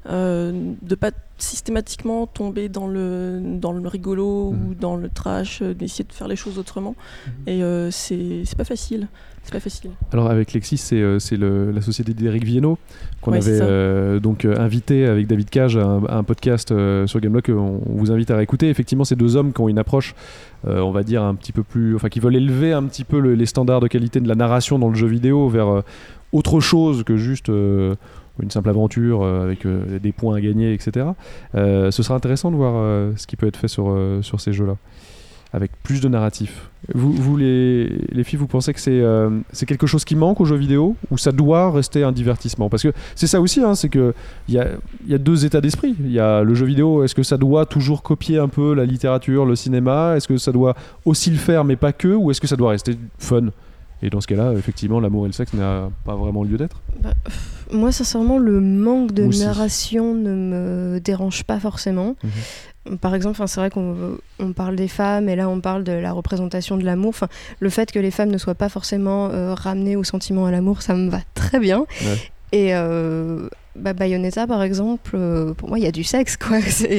de pas systématiquement tomber dans le rigolo ou dans le trash, d'essayer de faire les choses autrement, et c'est pas facile. C'est pas facile. Alors avec Lexis, c'est la société d'Éric Viennot qu'on avait donc invité avec David Cage à un podcast sur Gamelock. On vous invite à réécouter. Effectivement, ces deux hommes qui ont une approche, on va dire un petit peu plus, enfin qui veulent élever un petit peu les standards de qualité de la narration dans le jeu vidéo vers autre chose que juste une simple aventure avec des points à gagner, etc. Ce sera intéressant de voir ce qui peut être fait sur ces jeux-là, avec plus de narratif. Vous les filles, vous pensez que c'est quelque chose qui manque aux jeux vidéo, ou ça doit rester un divertissement ? Parce que c'est ça aussi, c'est qu'il y a deux états d'esprit. Il y a le jeu vidéo, est-ce que ça doit toujours copier un peu la littérature, le cinéma ? Est-ce que ça doit aussi le faire, mais pas que ? Ou est-ce que ça doit rester fun ? Et dans ce cas-là, effectivement, l'amour et le sexe n'a pas vraiment lieu d'être. Moi, sincèrement, le manque de narration ne me dérange pas forcément. Par exemple, c'est vrai qu'on parle des femmes et là on parle de la représentation de l'amour. Le fait que les femmes ne soient pas forcément ramenées au sentiment à l'amour, ça me va très bien. Ouais. Et Bayonetta, par exemple, pour moi, il y a du sexe, quoi.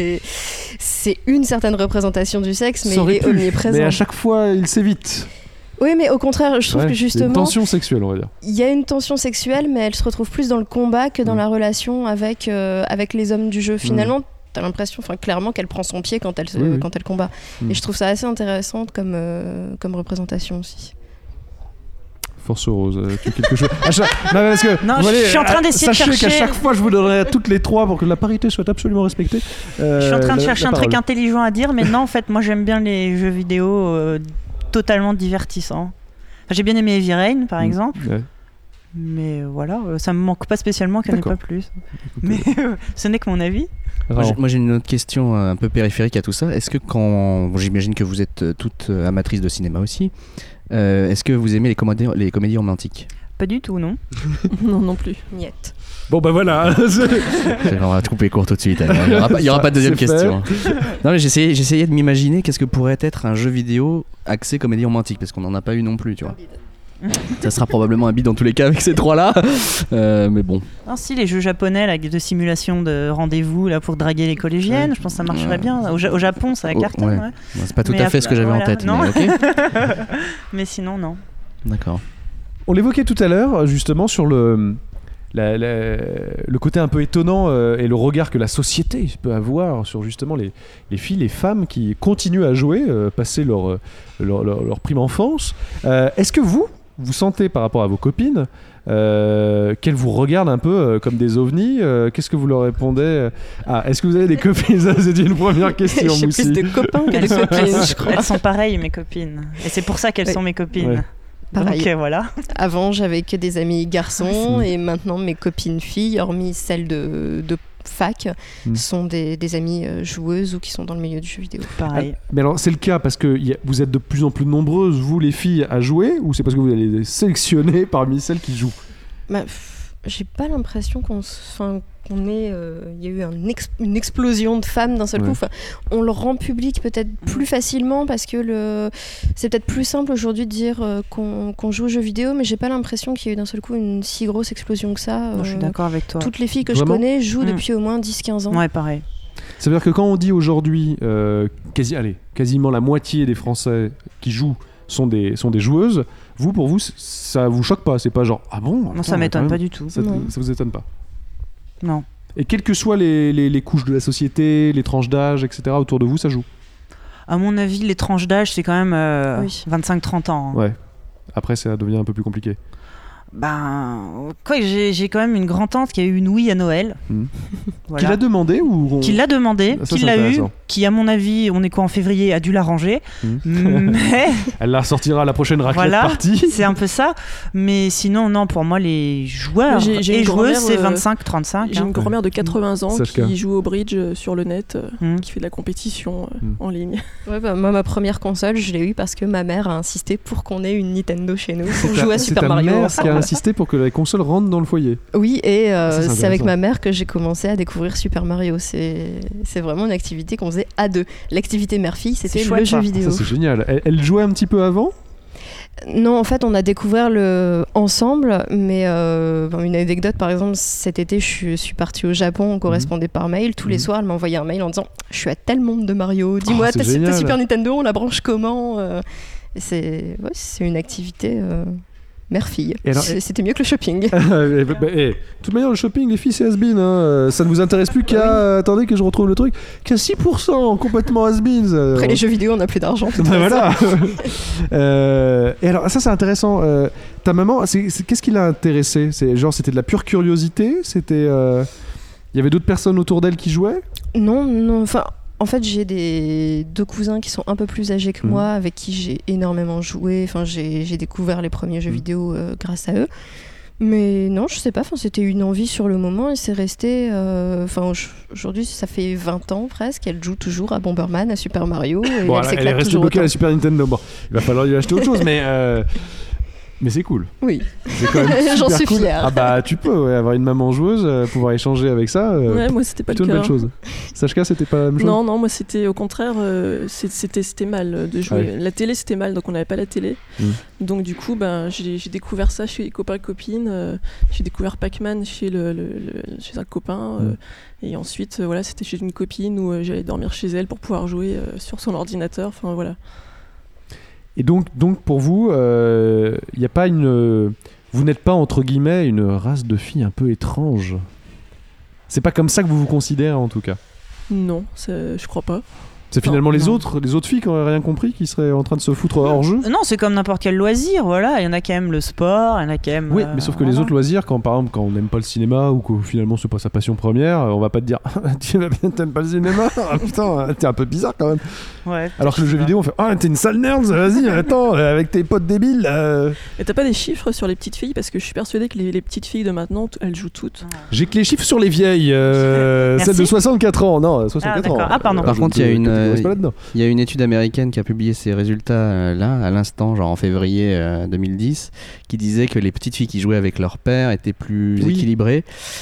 C'est une certaine représentation du sexe, mais il est omniprésent. Mais à chaque fois, il s'évite. Oui, mais au contraire, je trouve que justement... Il y a une tension sexuelle, on va dire. Il y a une tension sexuelle, mais elle se retrouve plus dans le combat que dans la relation avec les hommes du jeu. Finalement, t'as l'impression, clairement, qu'elle prend son pied quand elle combat. Et je trouve ça assez intéressant comme représentation aussi. Force Rose, tu as quelque chose parce que, non, je suis en train d'essayer de chercher. Sachez qu'à chaque fois, je vous donnerai à toutes les trois pour que la parité soit absolument respectée. Je suis en train de chercher un truc intelligent à dire, mais non, en fait, moi j'aime bien les jeux vidéo totalement divertissants. J'ai bien aimé Heavy Rain, par exemple. Ouais. Mais voilà, ça me manque pas spécialement, qu'il n'y en ait pas plus. Mais ce n'est que mon avis. Moi j'ai une autre question un peu périphérique à tout ça. Est-ce que j'imagine que vous êtes toutes amatrices de cinéma aussi, est-ce que vous aimez les comédies romantiques ? Pas du tout, non. Non plus. Niet. Bon bah voilà. On va couper court tout de suite. Il n'y aura pas de deuxième question. Non mais j'essayais de m'imaginer qu'est-ce que pourrait être un jeu vidéo axé comédie romantique, parce qu'on n'en a pas eu non plus, tu vois. Ça sera probablement un bide dans tous les cas avec ces trois-là. Mais bon. Non, si, les jeux japonais là, de simulation de rendez-vous là, pour draguer les collégiennes, je pense que ça marcherait bien. Au Japon, ça cartonne. Ouais. C'est pas tout à fait ce que j'avais en tête. Non. Mais, okay. Mais sinon, non. D'accord. On l'évoquait tout à l'heure, justement, sur le côté un peu étonnant et le regard que la société peut avoir sur justement les filles, les femmes qui continuent à jouer, passer leur prime enfance. Est-ce que vous sentez par rapport à vos copines qu'elles vous regardent un peu comme des ovnis? Qu'est-ce que vous leur répondez? Est-ce que vous avez des copines? Ça, c'est une première question. J'ai plus de copains que de copines, je crois. Elles sont pareilles, mes copines. Et c'est pour ça qu'elles sont mes copines. Ouais. Pareil. Donc, voilà. Avant, j'avais que des amis garçons et maintenant, mes copines filles, hormis celles de fac, sont des amies joueuses ou qui sont dans le milieu du jeu vidéo. Pareil. Mais alors, c'est le cas parce que vous êtes de plus en plus nombreuses, vous les filles, à jouer, ou c'est parce que vous allez les sélectionner parmi celles qui jouent? J'ai pas l'impression il y a eu une explosion de femmes d'un seul coup. Enfin, on le rend public peut-être plus facilement parce que c'est peut-être plus simple aujourd'hui de dire qu'on joue aux jeux vidéo, mais j'ai pas l'impression qu'il y a eu d'un seul coup une si grosse explosion que ça. Non, je suis d'accord avec toi. Toutes les filles que je connais jouent depuis au moins 10-15 ans. Ouais, pareil. Ça veut dire que quand on dit aujourd'hui quasiment la moitié des Français qui jouent sont des joueuses, pour vous, ça vous choque pas? C'est pas genre ah bon? Non, ça m'étonne pas du tout. Ça vous étonne pas? Non. Et quelles que soient les couches de la société, les tranches d'âge, etc. autour de vous, ça joue? À mon avis, les tranches d'âge, c'est quand même 25-30 ans. Ouais. Après, ça devient un peu plus compliqué. J'ai quand même une grand-tante qui a eu une Wii à Noël. Voilà. Qui l'a demandé ou Qui l'a demandé, qui l'a eu, qui à mon avis, on est quoi en février, a dû la ranger. Mais elle la ressortira à la prochaine raclette partie. C'est un peu ça. Mais sinon, non, pour moi, les joueurs et joueuses, c'est 25-35. J'ai une grand-mère de 80 ans qui joue au bridge sur le net, qui fait de la compétition en ligne. Ouais, moi, ma première console, je l'ai eue parce que ma mère a insisté pour qu'on ait une Nintendo chez nous pour jouer à Super Mario. C'est ta mère qui a insisté pour que la console rentre dans le foyer. Oui, et c'est avec ma mère que j'ai commencé à découvrir Super Mario. C'est vraiment une activité qu'on faisait à deux. L'activité mère-fille, c'était le jeu vidéo. Ça, c'est génial. Elle jouait un petit peu avant ? Non, en fait, on a découvert ensemble, mais une anecdote, par exemple, cet été, je suis partie au Japon, on correspondait par mail. Tous les soirs, elle m'envoyait un mail en disant « Je suis à tel monde de Mario, dis-moi, ta Super Nintendo, on la branche comment ?» C'est une activité... mère-fille. C'était mieux que le shopping. De toute manière, le shopping, les filles, c'est has-been. Hein. Ça ne vous intéresse plus qu'à... Attendez que je retrouve le truc. Qu'à 6% complètement has-been. Après les jeux vidéo, on n'a plus d'argent. Voilà. Et alors, ça, c'est intéressant. Ta maman, qu'est-ce qui l'a intéressé? C'était de la pure curiosité? C'était... Il y avait d'autres personnes autour d'elle qui jouaient? Non. Enfin... En fait, j'ai deux cousins qui sont un peu plus âgés que moi, avec qui j'ai énormément joué. Enfin, j'ai découvert les premiers jeux vidéo grâce à eux. Mais non, je sais pas. Enfin, c'était une envie sur le moment et c'est resté. Aujourd'hui, ça fait 20 ans presque. Elle joue toujours à Bomberman, à Super Mario. Et elle est restée bloquée à la Super Nintendo. Bon, il va falloir lui acheter autre chose, mais c'est cool. Oui. C'est quand même J'en suis cool. fière. Ah bah tu peux avoir une maman joueuse, pouvoir échanger avec ça. Ouais, moi c'était pas le cas. Une belle chose. Sachka, c'était pas la même chose. Non, moi c'était au contraire, c'était mal de jouer. Ouais. La télé c'était mal, donc on n'avait pas la télé. Donc du coup, j'ai découvert ça chez les copains et copines. J'ai découvert Pac-Man chez chez un copain. Et ensuite, c'était chez une copine où j'allais dormir chez elle pour pouvoir jouer sur son ordinateur. Enfin voilà. Et donc pour vous, y a pas vous n'êtes pas entre guillemets une race de filles un peu étrange. C'est pas comme ça que vous vous considérez en tout cas. Non, je crois pas. C'est finalement les autres filles qui n'auraient rien compris, qui seraient en train de se foutre hors jeu. Non, c'est comme n'importe quel loisir, voilà. Il y en a qui aiment le sport, il y en a qui aiment... Oui, mais sauf que les autres loisirs, par exemple, quand on n'aime pas le cinéma ou que finalement c'est pas sa passion première, on va pas te dire t'aimes pas le cinéma, putain, t'es un peu bizarre quand même. Ouais, alors que le jeu vidéo, on fait t'es une sale nerd, vas-y, attends, avec tes potes débiles. Et t'as pas des chiffres sur les petites filles? Parce que je suis persuadée que les petites filles de maintenant, elles jouent toutes. J'ai que les chiffres sur les vieilles, celles de 64 ans. Non, 64 ans. Ah, pardon. Par contre, il y a une étude américaine qui a publié ces résultats là, à l'instant, genre en février 2010, qui disait que les petites filles qui jouaient avec leur père étaient plus équilibrées,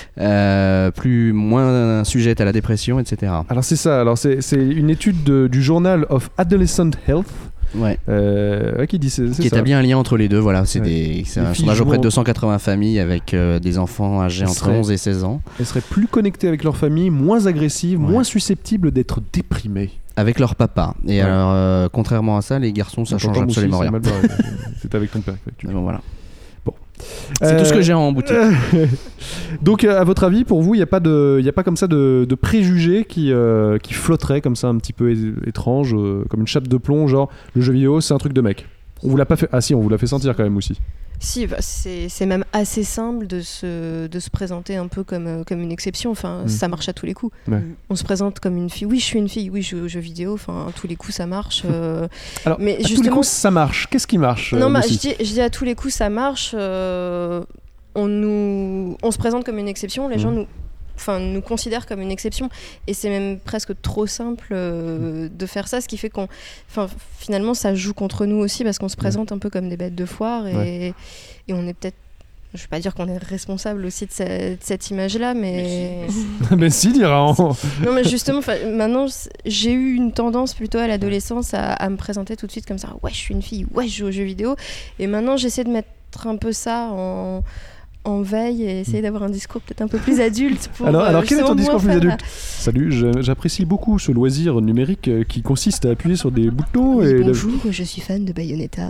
moins sujettes à la dépression, etc. Alors c'est ça, c'est une étude du Journal of Adolescent Health qui dit c'est qui établit un lien entre les deux. Voilà, c'est un sondage auprès de 280 familles avec des enfants âgés entre 11 et 16 ans. Elles seraient plus connectées avec leur famille, moins agressives, moins susceptibles d'être déprimées. Avec leur papa. Et alors, contrairement à ça, les garçons, ça change absolument rien. C'est avec ton père. Bon, voilà. C'est tout ce que j'ai en boutique. Donc, à votre avis, pour vous, il n'y a pas comme ça de préjugés qui flotteraient comme ça un petit peu étrange, comme une chape de plomb, genre le jeu vidéo, c'est un truc de mec. On vous l'a pas fait. Ah si, on vous l'a fait sentir quand même aussi. Si, c'est même assez simple de se présenter un peu comme une exception. Enfin, ça marche à tous les coups. Ouais. On se présente comme une fille. Oui, je suis une fille. Oui, je joue aux jeux vidéo. Enfin, à tous les coups, ça marche. Alors, mais à tous les coups, ça marche. Qu'est-ce qui marche Non, je dis à tous les coups, ça marche. On se présente comme une exception. Les gens nous considèrent comme une exception, et c'est même presque trop simple de faire ça, ce qui fait finalement ça joue contre nous aussi, parce qu'on se présente un peu comme des bêtes de foire, et on est peut-être, je vais pas dire qu'on est responsable aussi de cette image-là, mais mais si, dira. Non, mais justement, maintenant j'ai eu une tendance plutôt à l'adolescence à me présenter tout de suite comme ça. Ouais, je suis une fille. Ouais, je joue aux jeux vidéo. Et maintenant j'essaie de mettre un peu ça en veille et essayer d'avoir un discours peut-être un peu plus adulte. Alors quel est ton discours plus adulte ? Salut, j'apprécie beaucoup ce loisir numérique qui consiste à appuyer sur des boutons. Bonjour, je suis fan de Bayonetta.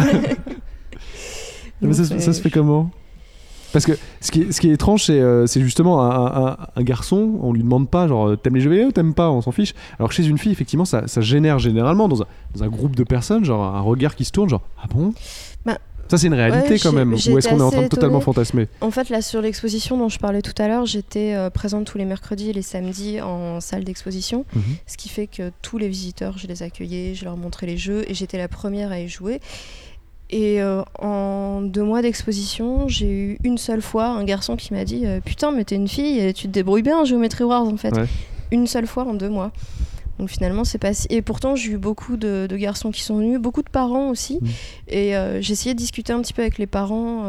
Mais ça se fait comment ? Parce que ce qui est étrange, c'est justement un garçon, on lui demande pas genre t'aimes les jeux vidéo ou t'aimes pas, on s'en fiche. Alors que chez une fille, effectivement, ça génère généralement dans un groupe de personnes genre un regard qui se tourne, genre ah bon ? Ça, c'est une réalité quand même, ou est-ce qu'on est en train de totalement fantasmer ? En fait, là, sur l'exposition dont je parlais tout à l'heure, j'étais présente tous les mercredis et les samedis en salle d'exposition, ce qui fait que tous les visiteurs, je les accueillais, je leur montrais les jeux, et j'étais la première à y jouer. Et en 2 mois d'exposition, j'ai eu une seule fois un garçon qui m'a dit « Putain, mais t'es une fille et tu te débrouilles bien en Geometry Wars, en fait. » Une seule fois en 2 mois. Donc finalement, c'est pas si... Et pourtant, j'ai eu beaucoup de garçons qui sont venus, beaucoup de parents aussi. Et j'ai essayé de discuter un petit peu avec les parents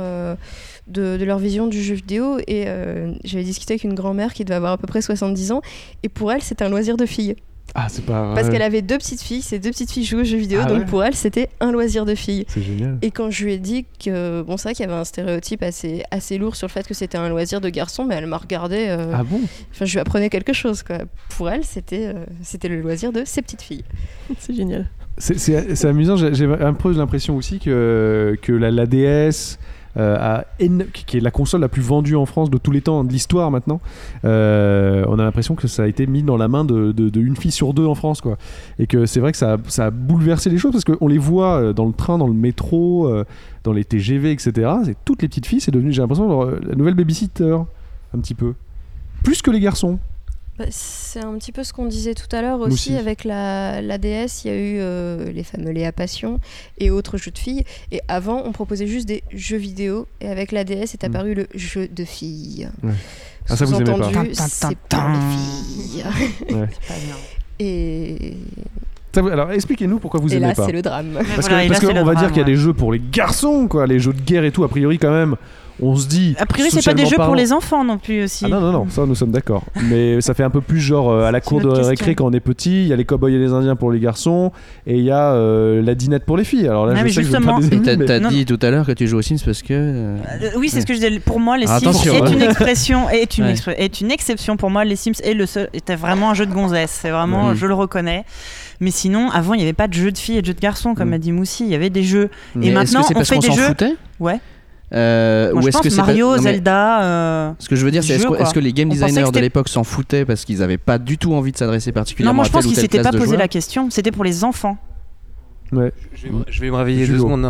de leur vision du jeu vidéo. Et j'avais discuté avec une grand-mère qui devait avoir à peu près 70 ans. Et pour elle, c'était un loisir de fille. Ah, c'est pas... Parce qu'elle avait 2 petites filles, ces 2 petites filles jouaient aux jeux vidéo, donc pour elle c'était un loisir de fille. C'est génial. Et quand je lui ai dit que, bon, c'est vrai qu'il y avait un stéréotype assez lourd sur le fait que c'était un loisir de garçon, mais elle m'a regardé. Ah bon ? Enfin, je lui apprenais quelque chose, quoi. Pour elle, c'était le loisir de ses petites filles. C'est génial. C'est amusant, j'ai un peu l'impression aussi que la DS... qui est la console la plus vendue en France de tous les temps, de l'histoire maintenant, on a l'impression que ça a été mis dans la main de une fille sur 2 en France, quoi. Et que c'est vrai que ça a bouleversé les choses, parce qu'on les voit dans le train, dans le métro, dans les TGV, etc. C'est toutes les petites filles, c'est devenu, j'ai l'impression, la nouvelle babysitter, un petit peu. Plus que les garçons. C'est un petit peu ce qu'on disait tout à l'heure aussi. Avec la DS, il y a eu les fameux Léa Passion et autres jeux de filles. Et avant, on proposait juste des jeux vidéo. Et avec la DS est apparu le jeu de filles. Ouais. Ah, ça vous aimez pas ? C'est pour les filles. Ouais. C'est pas bien. Et... Alors expliquez-nous pourquoi vous aimez pas. Et là, c'est le drame. Parce qu'on va dire qu'il y a des jeux pour les garçons, quoi, les jeux de guerre et tout. A priori, quand même, on se dit. A priori, c'est pas des jeux pour les enfants non plus aussi. Ah non, ça nous sommes d'accord. Mais ça fait un peu plus genre à la cour de récré quand on est petit. Il y a les cow-boys et les indiens pour les garçons, et il y a la dinette pour les filles. Alors là, je sais justement. Que je veux pas des ennemis, t'as dit tout à l'heure que tu joues aux Sims parce que. Oui, c'est ce que je disais. Pour moi, les Sims est une expression, est une exception. Pour moi, les Sims était vraiment un jeu de gonzesse. C'est vraiment, je le reconnais. Mais sinon, avant, il n'y avait pas de jeux de filles et de jeux de garçons, comme a dit Moussi. Il y avait des jeux. Mais et maintenant, on fait des jeux. Ouais. Moi, je pense Mario, Zelda. Ce que je veux dire, c'est est-ce que les game designers de l'époque s'en foutaient parce qu'ils n'avaient pas du tout envie de s'adresser particulièrement à telle ou telle classe de joueurs ? Non, moi je pense qu'ils s'étaient pas posé la question. C'était pour les enfants. Ouais. Je vais me réveiller 2 secondes.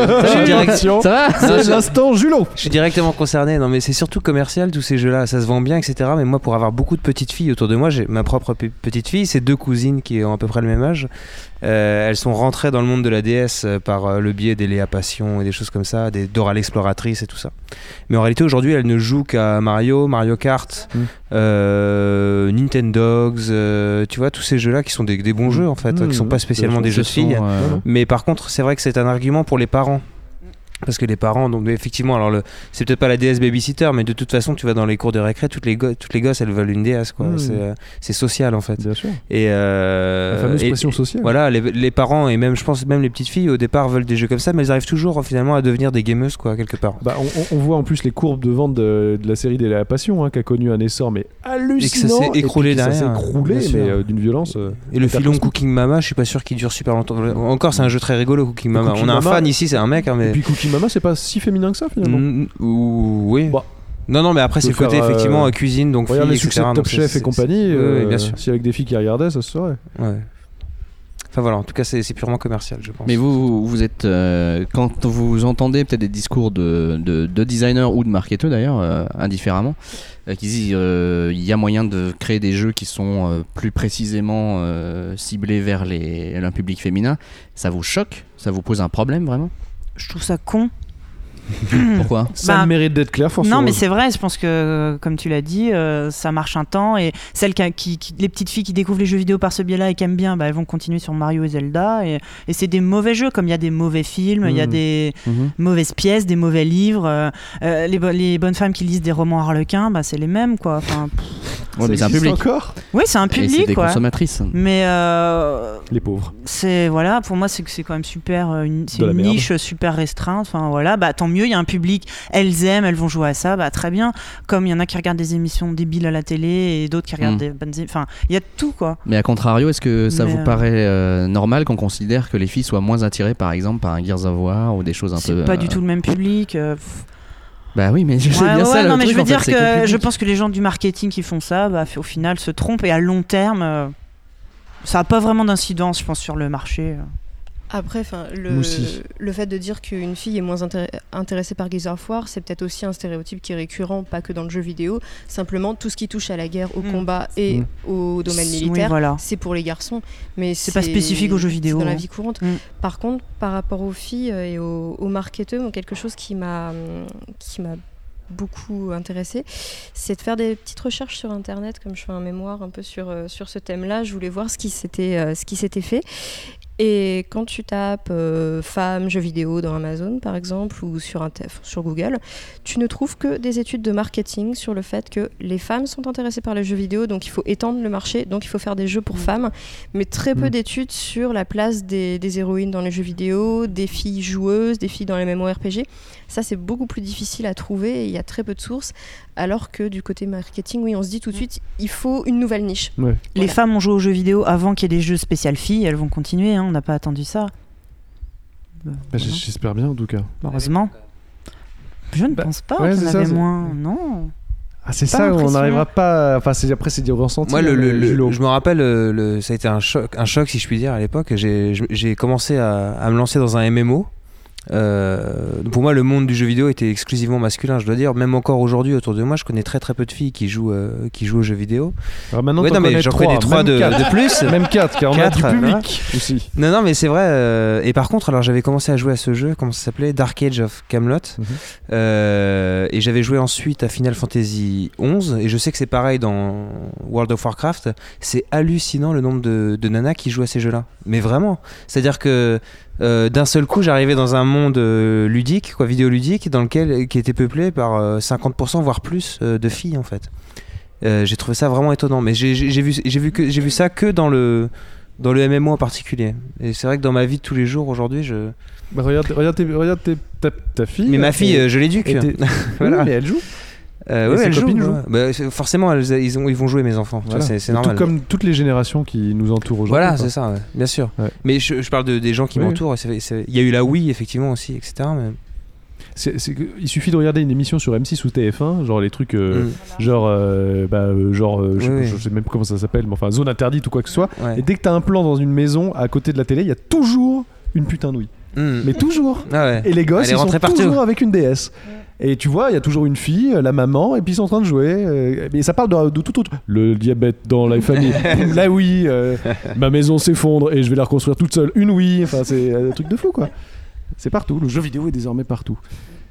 Ça va ? C'est l'instant Julot. Je suis directement concerné. Non, mais c'est surtout commercial, tous ces jeux-là. Ça se vend bien, etc. Mais moi, pour avoir beaucoup de petites filles autour de moi, j'ai ma propre petite fille, c'est 2 cousines qui ont à peu près le même âge. Elles sont rentrées dans le monde de la DS par le biais des Léa Passion et des choses comme ça, des Dora l'exploratrice et tout ça. Mais en réalité, aujourd'hui, elles ne jouent qu'à Mario Kart, Nintendogs, tu vois, tous ces jeux-là qui sont des bons jeux en fait, qui sont pas spécialement des jeux de filles. Mais par contre, c'est vrai que c'est un argument pour les parents. Parce que les parents, donc effectivement, alors c'est peut-être pas la DS babysitter, mais de toute façon, tu vas dans les cours de récré, toutes les gosses, elles veulent une DS, quoi. C'est social, en fait. Bien sûr. Et la fameuse pression sociale. Voilà, les parents et même, je pense, même les petites filles, au départ, veulent des jeux comme ça, mais elles arrivent toujours finalement à devenir des gameuses, quoi, quelque part. Bah, on voit en plus les courbes de vente de la série des La Passion, qui a connu un essor, mais hallucinant. Et que ça s'est écroulé derrière. Ça s'est écroulé, mais d'une violence. Et le filon Cooking Mama, je suis pas sûr qu'il dure super longtemps. Encore, c'est un jeu très rigolo, Cooking Mama. On a un fan ici, c'est un mec, mais. Et puis Cooking Mama, c'est pas si féminin que ça finalement. Oui. Bah, non, mais après c'est le côté effectivement cuisine, donc regarde filles, les succès de Top Chef et compagnie. Bien sûr. Si avec des filles qui regardaient, ça se saurait. Ouais. Enfin voilà, en tout cas c'est purement commercial, je pense. Mais vous êtes quand vous entendez peut-être des discours de designers ou de marketeurs d'ailleurs, indifféremment, qui disent il y a moyen de créer des jeux qui sont plus précisément ciblés vers un public féminin, ça vous choque? Ça vous pose un problème vraiment? Je trouve ça con. Pourquoi? Ça mérite d'être clair, forcément. Non, mais c'est vrai, je pense que, comme tu l'as dit, ça marche un temps. Et les petites filles qui découvrent les jeux vidéo par ce biais-là et qui aiment bien, elles vont continuer sur Mario et Zelda. Et c'est des mauvais jeux, comme il y a des mauvais films, il y a des mauvaises pièces, des mauvais livres. Les bonnes femmes qui lisent des romans harlequins, c'est les mêmes, quoi. Enfin, mais c'est un public. Encore oui, c'est un public. Et c'est des quoi. consommatrices. Mais les pauvres. Voilà, pour moi, c'est quand même super. C'est une niche super restreinte. Enfin voilà, tant mieux. Il y a un public, elles aiment, elles vont jouer à ça, très bien. Comme il y en a qui regardent des émissions débiles à la télé et d'autres qui regardent des bonnes. Enfin, il y a tout, quoi. Mais à contrario, est-ce que ça vous paraît normal qu'on considère que les filles soient moins attirées, par exemple, par un Gears of War ou des choses un peu. C'est pas du tout le même public. Bah oui, mais je sais bien ça. Non, mais truc, je veux dire que je pense que les gens du marketing qui font ça, au final, se trompent et à long terme, ça n'a pas vraiment d'incidence, je pense, sur le marché. Après, le fait de dire qu'une fille est moins intéressée par Gears of War, c'est peut-être aussi un stéréotype qui est récurrent, pas que dans le jeu vidéo. Simplement, tout ce qui touche à la guerre, au combat et au domaine militaire, c'est pour les garçons. Mais c'est pas spécifique aux jeux vidéo. C'est dans la vie courante. Par contre, par rapport aux filles et aux marketeurs, quelque chose qui m'a beaucoup intéressée, c'est de faire des petites recherches sur internet, comme je fais un mémoire un peu sur ce thème-là. Je voulais voir ce qui s'était fait. Et quand tu tapes femmes, jeux vidéo dans Amazon par exemple ou sur Google, tu ne trouves que des études de marketing sur le fait que les femmes sont intéressées par les jeux vidéo, donc il faut étendre le marché, donc il faut faire des jeux pour femmes, mais très peu d'études sur la place des héroïnes dans les jeux vidéo, des filles joueuses, des filles dans les MMORPG. Ça, c'est beaucoup plus difficile à trouver et il y a très peu de sources, alors que du côté marketing, oui, on se dit tout de suite, il faut une nouvelle niche. Ouais. Les femmes ont joué aux jeux vidéo avant qu'il y ait des jeux spécial filles, elles vont continuer, on n'a pas attendu ça. J'espère bien en tout cas. Heureusement. Je ne pense pas qu'on avait moins. Non. Ah, c'est ça, on n'arrivera pas. Enfin, après, c'est du ressenti. Moi, je me rappelle, ça a été un choc, si je puis dire, à l'époque. J'ai commencé à me lancer dans un MMO. Pour moi, le monde du jeu vidéo était exclusivement masculin, je dois dire. Même encore aujourd'hui, autour de moi, je connais très très peu de filles qui jouent aux jeux vidéo. Alors maintenant, j'en connais 3 de plus. Même 4, car on a du public aussi. Non, mais c'est vrai. Et par contre, alors j'avais commencé à jouer à ce jeu, comment ça s'appelait, Dark Age of Camelot. Et j'avais joué ensuite à Final Fantasy 11. Et je sais que c'est pareil dans World of Warcraft. C'est hallucinant le nombre de nanas qui jouent à ces jeux-là. Mais vraiment. C'est-à-dire que d'un seul coup, j'arrivais dans un monde ludique, vidéoludique, qui était peuplé par 50% voire plus de filles en fait. J'ai trouvé ça vraiment étonnant, mais j'ai vu ça que dans le MMO en particulier. Et c'est vrai que dans ma vie de tous les jours aujourd'hui, regarde ta fille. Mais ma fille, je l'éduque. Voilà. Mais elle joue. Oui, elle joue. Forcément, ils vont jouer, mes enfants. Voilà. C'est normal. Tout comme toutes les générations qui nous entourent aujourd'hui. Voilà, c'est ça, bien sûr. Ouais. Mais je parle des gens qui m'entourent. Il y a eu la Wii, effectivement, aussi, etc. Mais... il suffit de regarder une émission sur M6 ou TF1, genre les trucs, je sais même comment ça s'appelle, mais enfin, zone interdite ou quoi que ce soit. Ouais. Et dès que t'as un plan dans une maison à côté de la télé, il y a toujours une putain de Wii. Mais toujours. Ah ouais. Et les gosses, ils sont toujours avec une DS. Et tu vois, il y a toujours une fille, la maman, et puis ils sont en train de jouer. Et ça parle de tout autre. Le diabète dans la famille. La Wii, ma maison s'effondre et je vais la reconstruire toute seule. Une Wii, enfin c'est un truc de fou quoi. C'est partout. Le jeu vidéo est désormais partout.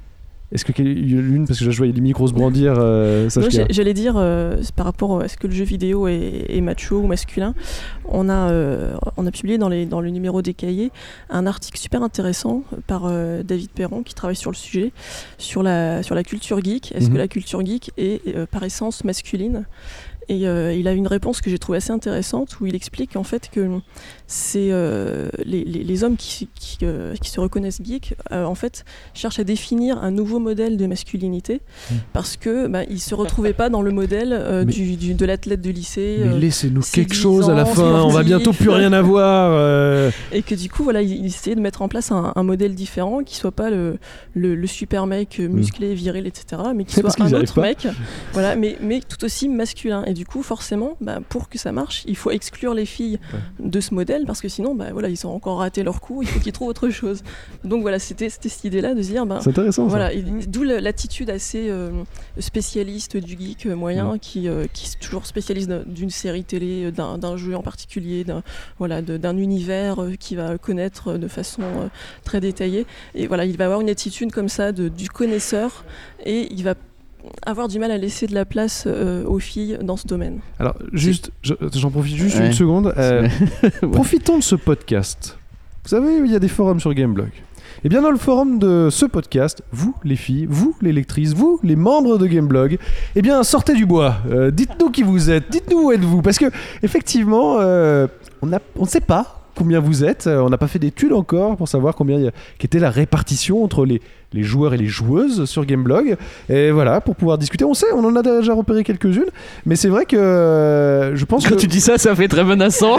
Est-ce que l'une, parce que je voyais les micros se brandir, j'allais dire, par rapport à ce que le jeu vidéo est macho ou masculin, on a publié dans le numéro des cahiers un article super intéressant par David Perron qui travaille sur le sujet, sur la culture geek. Est-ce que la culture geek est par essence masculine ? Et il a une réponse que j'ai trouvée assez intéressante où il explique en fait que c'est les hommes qui se reconnaissent geeks en fait cherchent à définir un nouveau modèle de masculinité parce que ils se retrouvaient pas dans le modèle de l'athlète de lycée. Mais laissez-nous quelque chose à la fin, on va bientôt plus rien avoir. Et que du coup voilà, il essayait de mettre en place un modèle différent qui soit pas le super mec musclé, viril, etc. mais qui soit un autre mec, voilà, mais tout aussi masculin. Et du coup, forcément, pour que ça marche, il faut exclure les filles de ce modèle parce que sinon, ils ont encore raté leur coup. Il faut qu'ils trouvent autre chose. Donc voilà, c'était cette idée-là de se dire, c'est intéressant. Voilà, d'où l'attitude assez spécialiste du geek moyen qui est toujours spécialiste d'une série télé, d'un jeu en particulier, d'un univers qu'il va connaître de façon très détaillée. Et voilà, il va avoir une attitude comme ça du connaisseur et il va avoir du mal à laisser de la place aux filles dans ce domaine. Alors, juste, j'en profite juste une seconde. Profitons de ce podcast. Vous savez, il y a des forums sur Gameblog. Et bien dans le forum de ce podcast, vous les filles, vous les lectrices, vous les membres de Gameblog, eh bien sortez du bois. Dites-nous qui vous êtes, dites-nous où êtes-vous, parce que effectivement, on ne sait pas combien vous êtes. On n'a pas fait d'études encore pour savoir quelle était la répartition entre les joueurs et les joueuses sur Gameblog. Et voilà, pour pouvoir discuter. On en a déjà repéré quelques-unes, mais c'est vrai que je pense Quand tu dis ça fait très menaçant.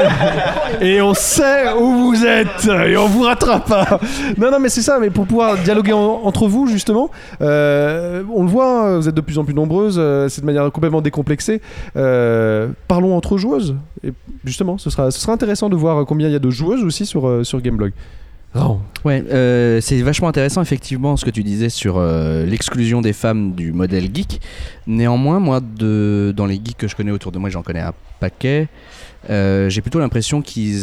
Et on sait où vous êtes et on vous rattrape pas. Non, mais c'est ça. Mais pour pouvoir dialoguer entre vous, justement, on le voit, vous êtes de plus en plus nombreuses. C'est de manière complètement décomplexée. Parlons entre joueuses. Et justement, ce sera intéressant de voir combien il y a de joueuses aussi sur Gameblog. Oh. Ouais, c'est vachement intéressant effectivement ce que tu disais sur l'exclusion des femmes du modèle geek. Néanmoins, moi, dans les geeks que je connais autour de moi, j'en connais un paquet. J'ai plutôt l'impression qu'ils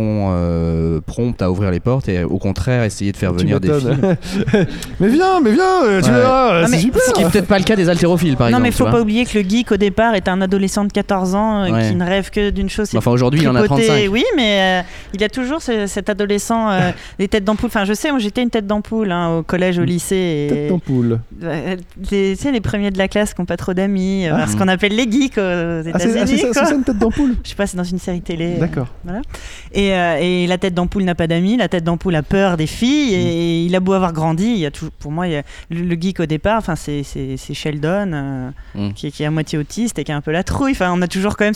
sont prompts à ouvrir les portes et au contraire essayer de faire venir des filles. mais viens, tu verras, c'est super. Ce qui est peut-être pas le cas des haltérophiles par exemple. Non mais faut pas oublier que le geek au départ est un adolescent de 14 ans qui ne rêve que d'une chose. Enfin aujourd'hui il en a 35. Oui, mais il y a toujours cet adolescent, les têtes d'ampoule. Enfin je sais, moi j'étais une tête d'ampoule au collège, au lycée. Tête d'ampoule. Tu sais les premiers de la classe qui n'ont pas trop d'amis, ce qu'on appelle les geeks aux États-Unis. C'est ça une tête d'ampoule. Je sais pas, c'est dans une série télé. D'accord. Voilà. Et la tête d'ampoule n'a pas d'amis, la tête d'ampoule a peur des filles et il a beau avoir grandi, il y a toujours, pour moi, le geek au départ, c'est Sheldon qui est à moitié autiste et qui est un peu la trouille. Enfin, on a toujours quand même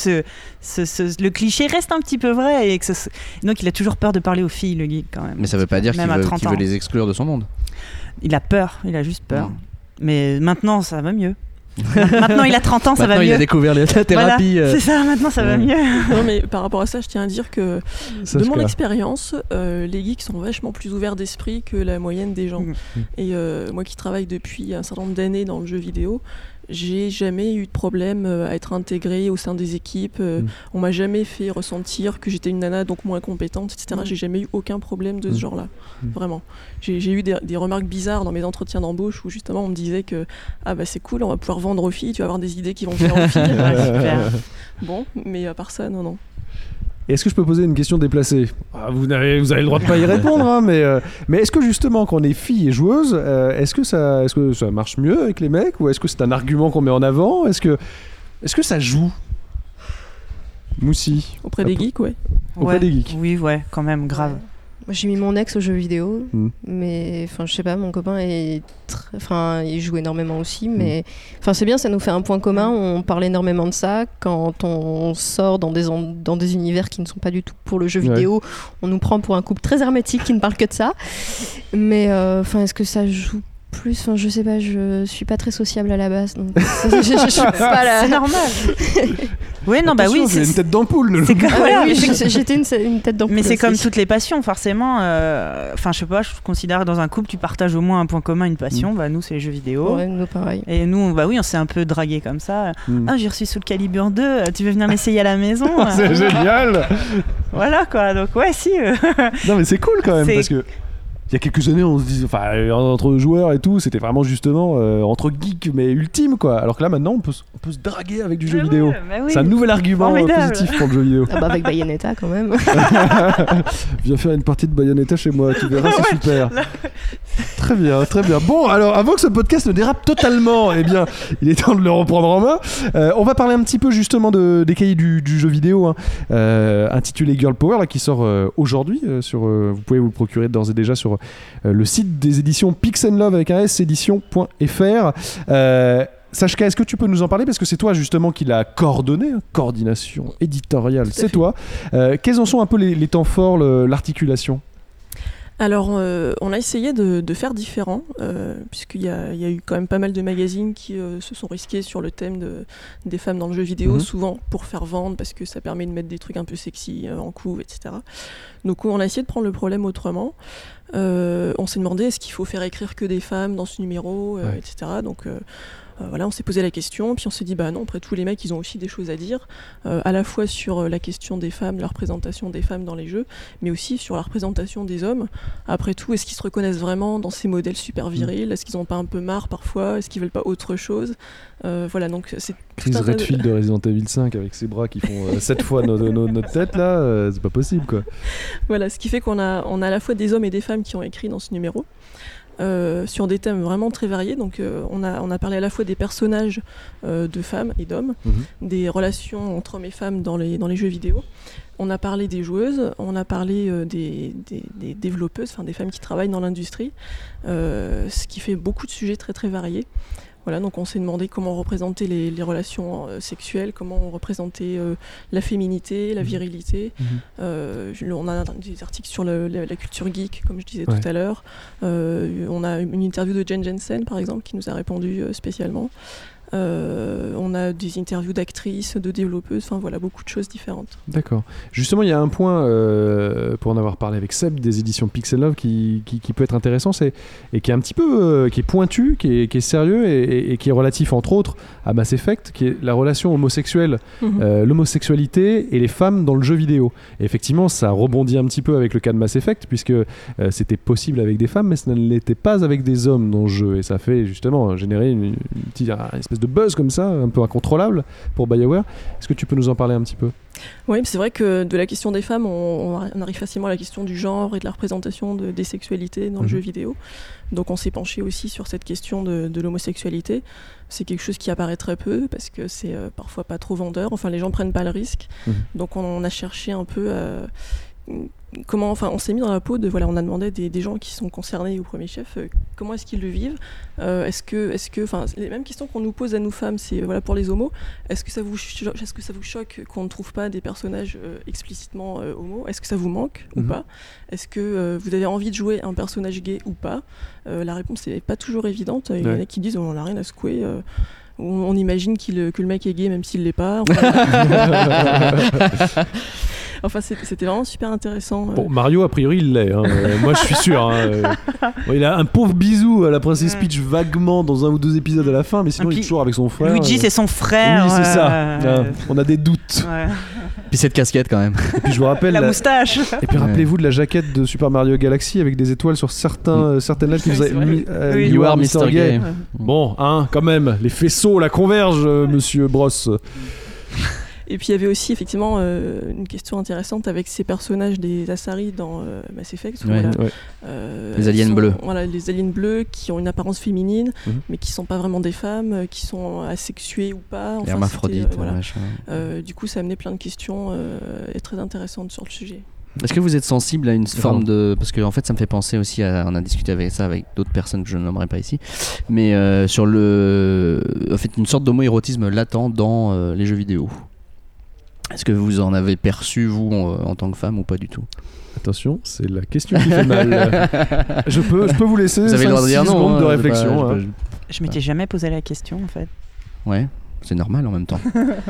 le cliché reste un petit peu vrai et donc il a toujours peur de parler aux filles, le geek quand même. Mais ça veut pas dire qu'il veut les exclure de son monde. Il a peur, il a juste peur. Mais maintenant, ça va mieux. Maintenant il a 30 ans, ça va mieux. Il a découvert la thérapie. Voilà, c'est ça, maintenant ça va mieux. Non mais par rapport à ça, je tiens à dire que de mon expérience, les geeks sont vachement plus ouverts d'esprit que la moyenne des gens. Et moi qui travaille depuis un certain nombre d'années dans le jeu vidéo, j'ai jamais eu de problème à être intégrée au sein des équipes. On m'a jamais fait ressentir que j'étais une nana donc moins compétente, etc. J'ai jamais eu aucun problème de ce genre-là. Vraiment. J'ai eu des remarques bizarres dans mes entretiens d'embauche où justement on me disait que c'est cool, on va pouvoir vendre aux filles, tu vas avoir des idées qui vont faire aux filles. Super. Bon, mais à part ça, non. Est-ce que je peux poser une question déplacée ? Vous avez le droit de pas y répondre, hein, mais est-ce que justement quand on est fille et joueuse, est-ce que ça marche mieux avec les mecs ou est-ce que c'est un argument qu'on met en avant ? Est-ce que ça joue ? Moussi ? Auprès des geeks, ouais. Auprès des geeks. Oui, ouais, quand même, grave. Moi, j'ai mis mon ex aux jeux vidéo, mais je sais pas, mon copain il joue énormément aussi, mais c'est bien, ça nous fait un point commun. On parle énormément de ça quand on sort dans des univers qui ne sont pas du tout pour le jeu vidéo. On nous prend pour un couple très hermétique qui ne parle que de ça. Mais est-ce que ça joue plus, je sais pas, je suis pas très sociable à la base, donc je suis pas là. C'est normal. Oui, non, attention, c'est une tête d'ampoule. J'étais une tête d'ampoule. Mais c'est comme toutes les passions, forcément. Je sais pas, je considère que dans un couple, tu partages au moins un point commun, une passion. Nous, c'est les jeux vidéo. Ouais, nous, pareil. Et nous, on s'est un peu dragués comme ça. J'ai reçu Soul Calibur 2, tu veux venir m'essayer à la maison ? C'est génial. Voilà, quoi. Donc, ouais, si. Non, mais c'est cool quand même, parce que y a quelques années, on se disait, enfin, entre joueurs et tout, c'était vraiment justement entre geeks, mais ultime, quoi. Alors que là, maintenant, on peut se draguer avec du jeu vidéo. C'est un nouvel argument positif pour le jeu vidéo. Ah bah avec Bayonetta, quand même. Viens faire une partie de Bayonetta chez moi, tu verras, c'est super. Très bien, très bien. Bon, alors, avant que ce podcast ne dérape totalement, eh bien, il est temps de le reprendre en main. On va parler un petit peu, justement, des cahiers du jeu vidéo, hein, intitulé Girl Power, là, qui sort aujourd'hui. Vous pouvez vous le procurer d'ores et déjà sur le site des éditions Pix & Love avec un S, édition.fr. Sachka, est-ce que tu peux nous en parler, parce que c'est toi justement qui l'as coordonné, hein, coordination éditoriale, c'est toi. Quels en sont un peu les temps forts, l'articulation? Alors, on a essayé de faire différent, puisqu'il y a eu quand même pas mal de magazines qui se sont risqués sur le thème des femmes dans le jeu vidéo, souvent pour faire vendre, parce que ça permet de mettre des trucs un peu sexy en couve, etc. Donc on a essayé de prendre le problème autrement. On s'est demandé, est-ce qu'il faut faire écrire que des femmes dans ce numéro, etc. Donc voilà, on s'est posé la question, puis on s'est dit, bah non, après tous les mecs, ils ont aussi des choses à dire, à la fois sur la question des femmes, la représentation des femmes dans les jeux, mais aussi sur la représentation des hommes. Après tout, est-ce qu'ils se reconnaissent vraiment dans ces modèles super virils? Est-ce qu'ils n'ont pas un peu marre parfois? Est-ce qu'ils veulent pas autre chose? Voilà, donc c'est Chris Redfield de Resident Evil 5 avec ses bras qui font 7 fois notre tête, là, c'est pas possible, quoi. Voilà, ce qui fait qu'on a à la fois des hommes et des femmes qui ont écrit dans ce numéro. Sur des thèmes vraiment très variés. Donc on a parlé à la fois des personnages de femmes et d'hommes, des relations entre hommes et femmes dans les jeux vidéo. On a parlé des joueuses, on a parlé des développeuses, enfin des femmes qui travaillent dans l'industrie, ce qui fait beaucoup de sujets très très variés. Voilà, donc on s'est demandé comment représenter les relations sexuelles, comment représenter la féminité, la virilité. On a des articles sur la culture geek, comme je disais tout à l'heure. On a une interview de Jen Jensen, par exemple, qui nous a répondu spécialement. On a des interviews d'actrices, de développeuses, enfin voilà, beaucoup de choses différentes. D'accord. Justement, il y a un point, pour en avoir parlé avec Seb des éditions Pix & Love, qui peut être intéressant, et qui est un petit peu qui est pointu, qui est sérieux, et qui est relatif entre autres à Mass Effect, qui est la relation homosexuelle, l'homosexualité et les femmes dans le jeu vidéo. Et effectivement, ça rebondit un petit peu avec le cas de Mass Effect, puisque c'était possible avec des femmes, mais ça ne l'était pas avec des hommes dans le jeu, et ça fait justement générer une espèce de buzz comme ça, un peu incontrôlable pour BioWare. Est-ce que tu peux nous en parler un petit peu? Oui, c'est vrai que de la question des femmes, on arrive facilement à la question du genre et de la représentation des sexualités dans le jeu vidéo. Donc on s'est penché aussi sur cette question de l'homosexualité. C'est quelque chose qui apparaît très peu parce que c'est parfois pas trop vendeur. Enfin, les gens prennent pas le risque. Donc on a cherché un peu on s'est mis dans la peau de, voilà, on a demandé des gens qui sont concernés au premier chef, comment est-ce qu'ils le vivent, est-ce que les mêmes questions qu'on nous pose à nous femmes, c'est voilà, pour les homos, est-ce que ça vous choque qu'on ne trouve pas des personnages explicitement homo, est-ce que ça vous manque ou pas, est-ce que vous avez envie de jouer un personnage gay ou pas, la réponse n'est pas toujours évidente, il y en a qui disent on n'a rien à secouer, on imagine que le mec est gay même s'il l'est pas. Enfin, c'était vraiment super intéressant. Bon, Mario, a priori, il l'est. Hein. Moi, je suis sûr. Hein. Bon, il a un pauvre bisou à la Princess Peach vaguement dans un ou deux épisodes à la fin, mais sinon, il est toujours avec son frère. Luigi, c'est son frère. Oui, c'est ça. On a des doutes. Puis cette casquette, quand même. Et puis, je vous rappelle... la moustache. Et puis, rappelez-vous de la jaquette de Super Mario Galaxy avec des étoiles sur certaines lettres qui vous avez mis. You are Mr. Gay. Bon, hein, quand même, les faisceaux, la converge, monsieur Bros. Et puis il y avait aussi effectivement une question intéressante avec ces personnages des Asari dans Mass Effect. Les aliens bleus. Voilà, les aliens bleus qui ont une apparence féminine, mais qui ne sont pas vraiment des femmes, qui sont asexuées ou pas. Enfin, hermaphrodites. Du coup, ça amenait plein de questions et très intéressantes sur le sujet. Est-ce que vous êtes sensible à une forme de... Parce que en fait ça me fait penser aussi à... On a discuté avec d'autres personnes que je ne nommerai pas ici, mais sur en fait, une sorte d'homo-érotisme latent dans les jeux vidéo. Est-ce que vous en avez perçu, vous, en tant que femme, ou pas du tout? Attention, c'est la question qui fait mal. Je peux vous laisser 5-6 secondes de réflexion. Je m'étais jamais posé la question, en fait. Ouais, c'est normal en même temps.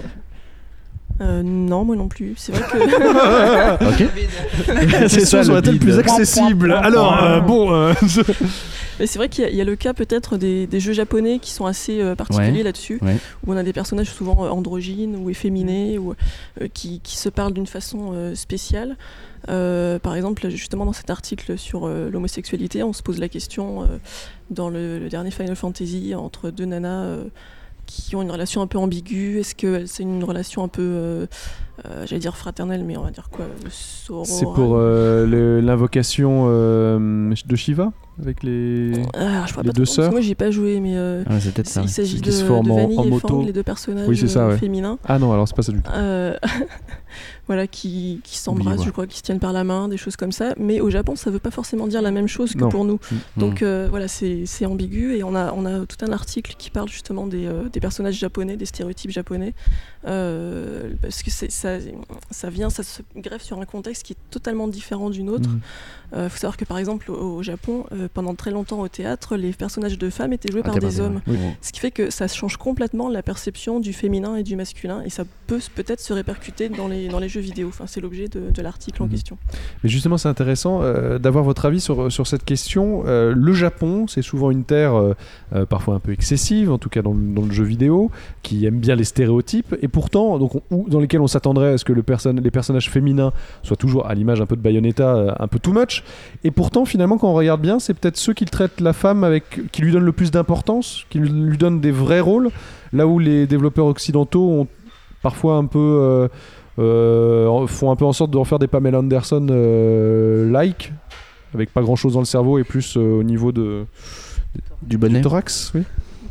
Non, moi non plus. C'est vrai que... Ok. C'est ça, serait-elle plus accessible? Alors, bon... Mais c'est vrai qu'il y a le cas peut-être des jeux japonais qui sont assez particuliers là-dessus, où on a des personnages souvent androgynes ou efféminés, ou qui se parlent d'une façon spéciale. Par exemple, justement dans cet article sur l'homosexualité, on se pose la question dans le dernier Final Fantasy entre deux nanas qui ont une relation un peu ambiguë. Est-ce que c'est une relation un peu, j'allais dire fraternelle, mais on va dire quoi, sororale. C'est pour l'invocation de Shiva avec les deux sœurs. Moi j'ai pas joué, mais c'est peut-être ça. Il s'agit de Vanille et moto. Fang, les deux personnages féminins. Ah non, alors c'est pas ça du tout. Voilà, qui s'embrassent, je crois, qui se tiennent par la main, des choses comme ça. Mais au Japon, ça veut pas forcément dire la même chose que pour nous. Donc voilà, c'est ambigu, et on a tout un article qui parle justement des personnages japonais, des stéréotypes japonais, parce que ça se greffe sur un contexte qui est totalement différent du nôtre. Faut savoir que par exemple au Japon, pendant très longtemps au théâtre, les personnages de femmes étaient joués par des hommes, ce qui fait que ça change complètement la perception du féminin et du masculin, et ça peut peut-être se répercuter dans les jeux vidéo. Enfin, c'est l'objet de l'article en question. Mais justement, c'est intéressant d'avoir votre avis sur cette question. Le Japon, c'est souvent une terre parfois un peu excessive, en tout cas dans le jeu vidéo, qui aime bien les stéréotypes, et pourtant, dans lesquels on s'attendrait à ce que les personnages féminins soient toujours, à l'image un peu de Bayonetta, un peu too much. Et pourtant, finalement, quand on regarde bien, c'est peut-être ceux qui traitent la femme qui lui donnent le plus d'importance, qui lui donnent des vrais rôles, là où les développeurs occidentaux ont parfois un peu font un peu en sorte de refaire des Pamela Anderson like, avec pas grand chose dans le cerveau et plus au niveau du bonnet, du thorax. Oui.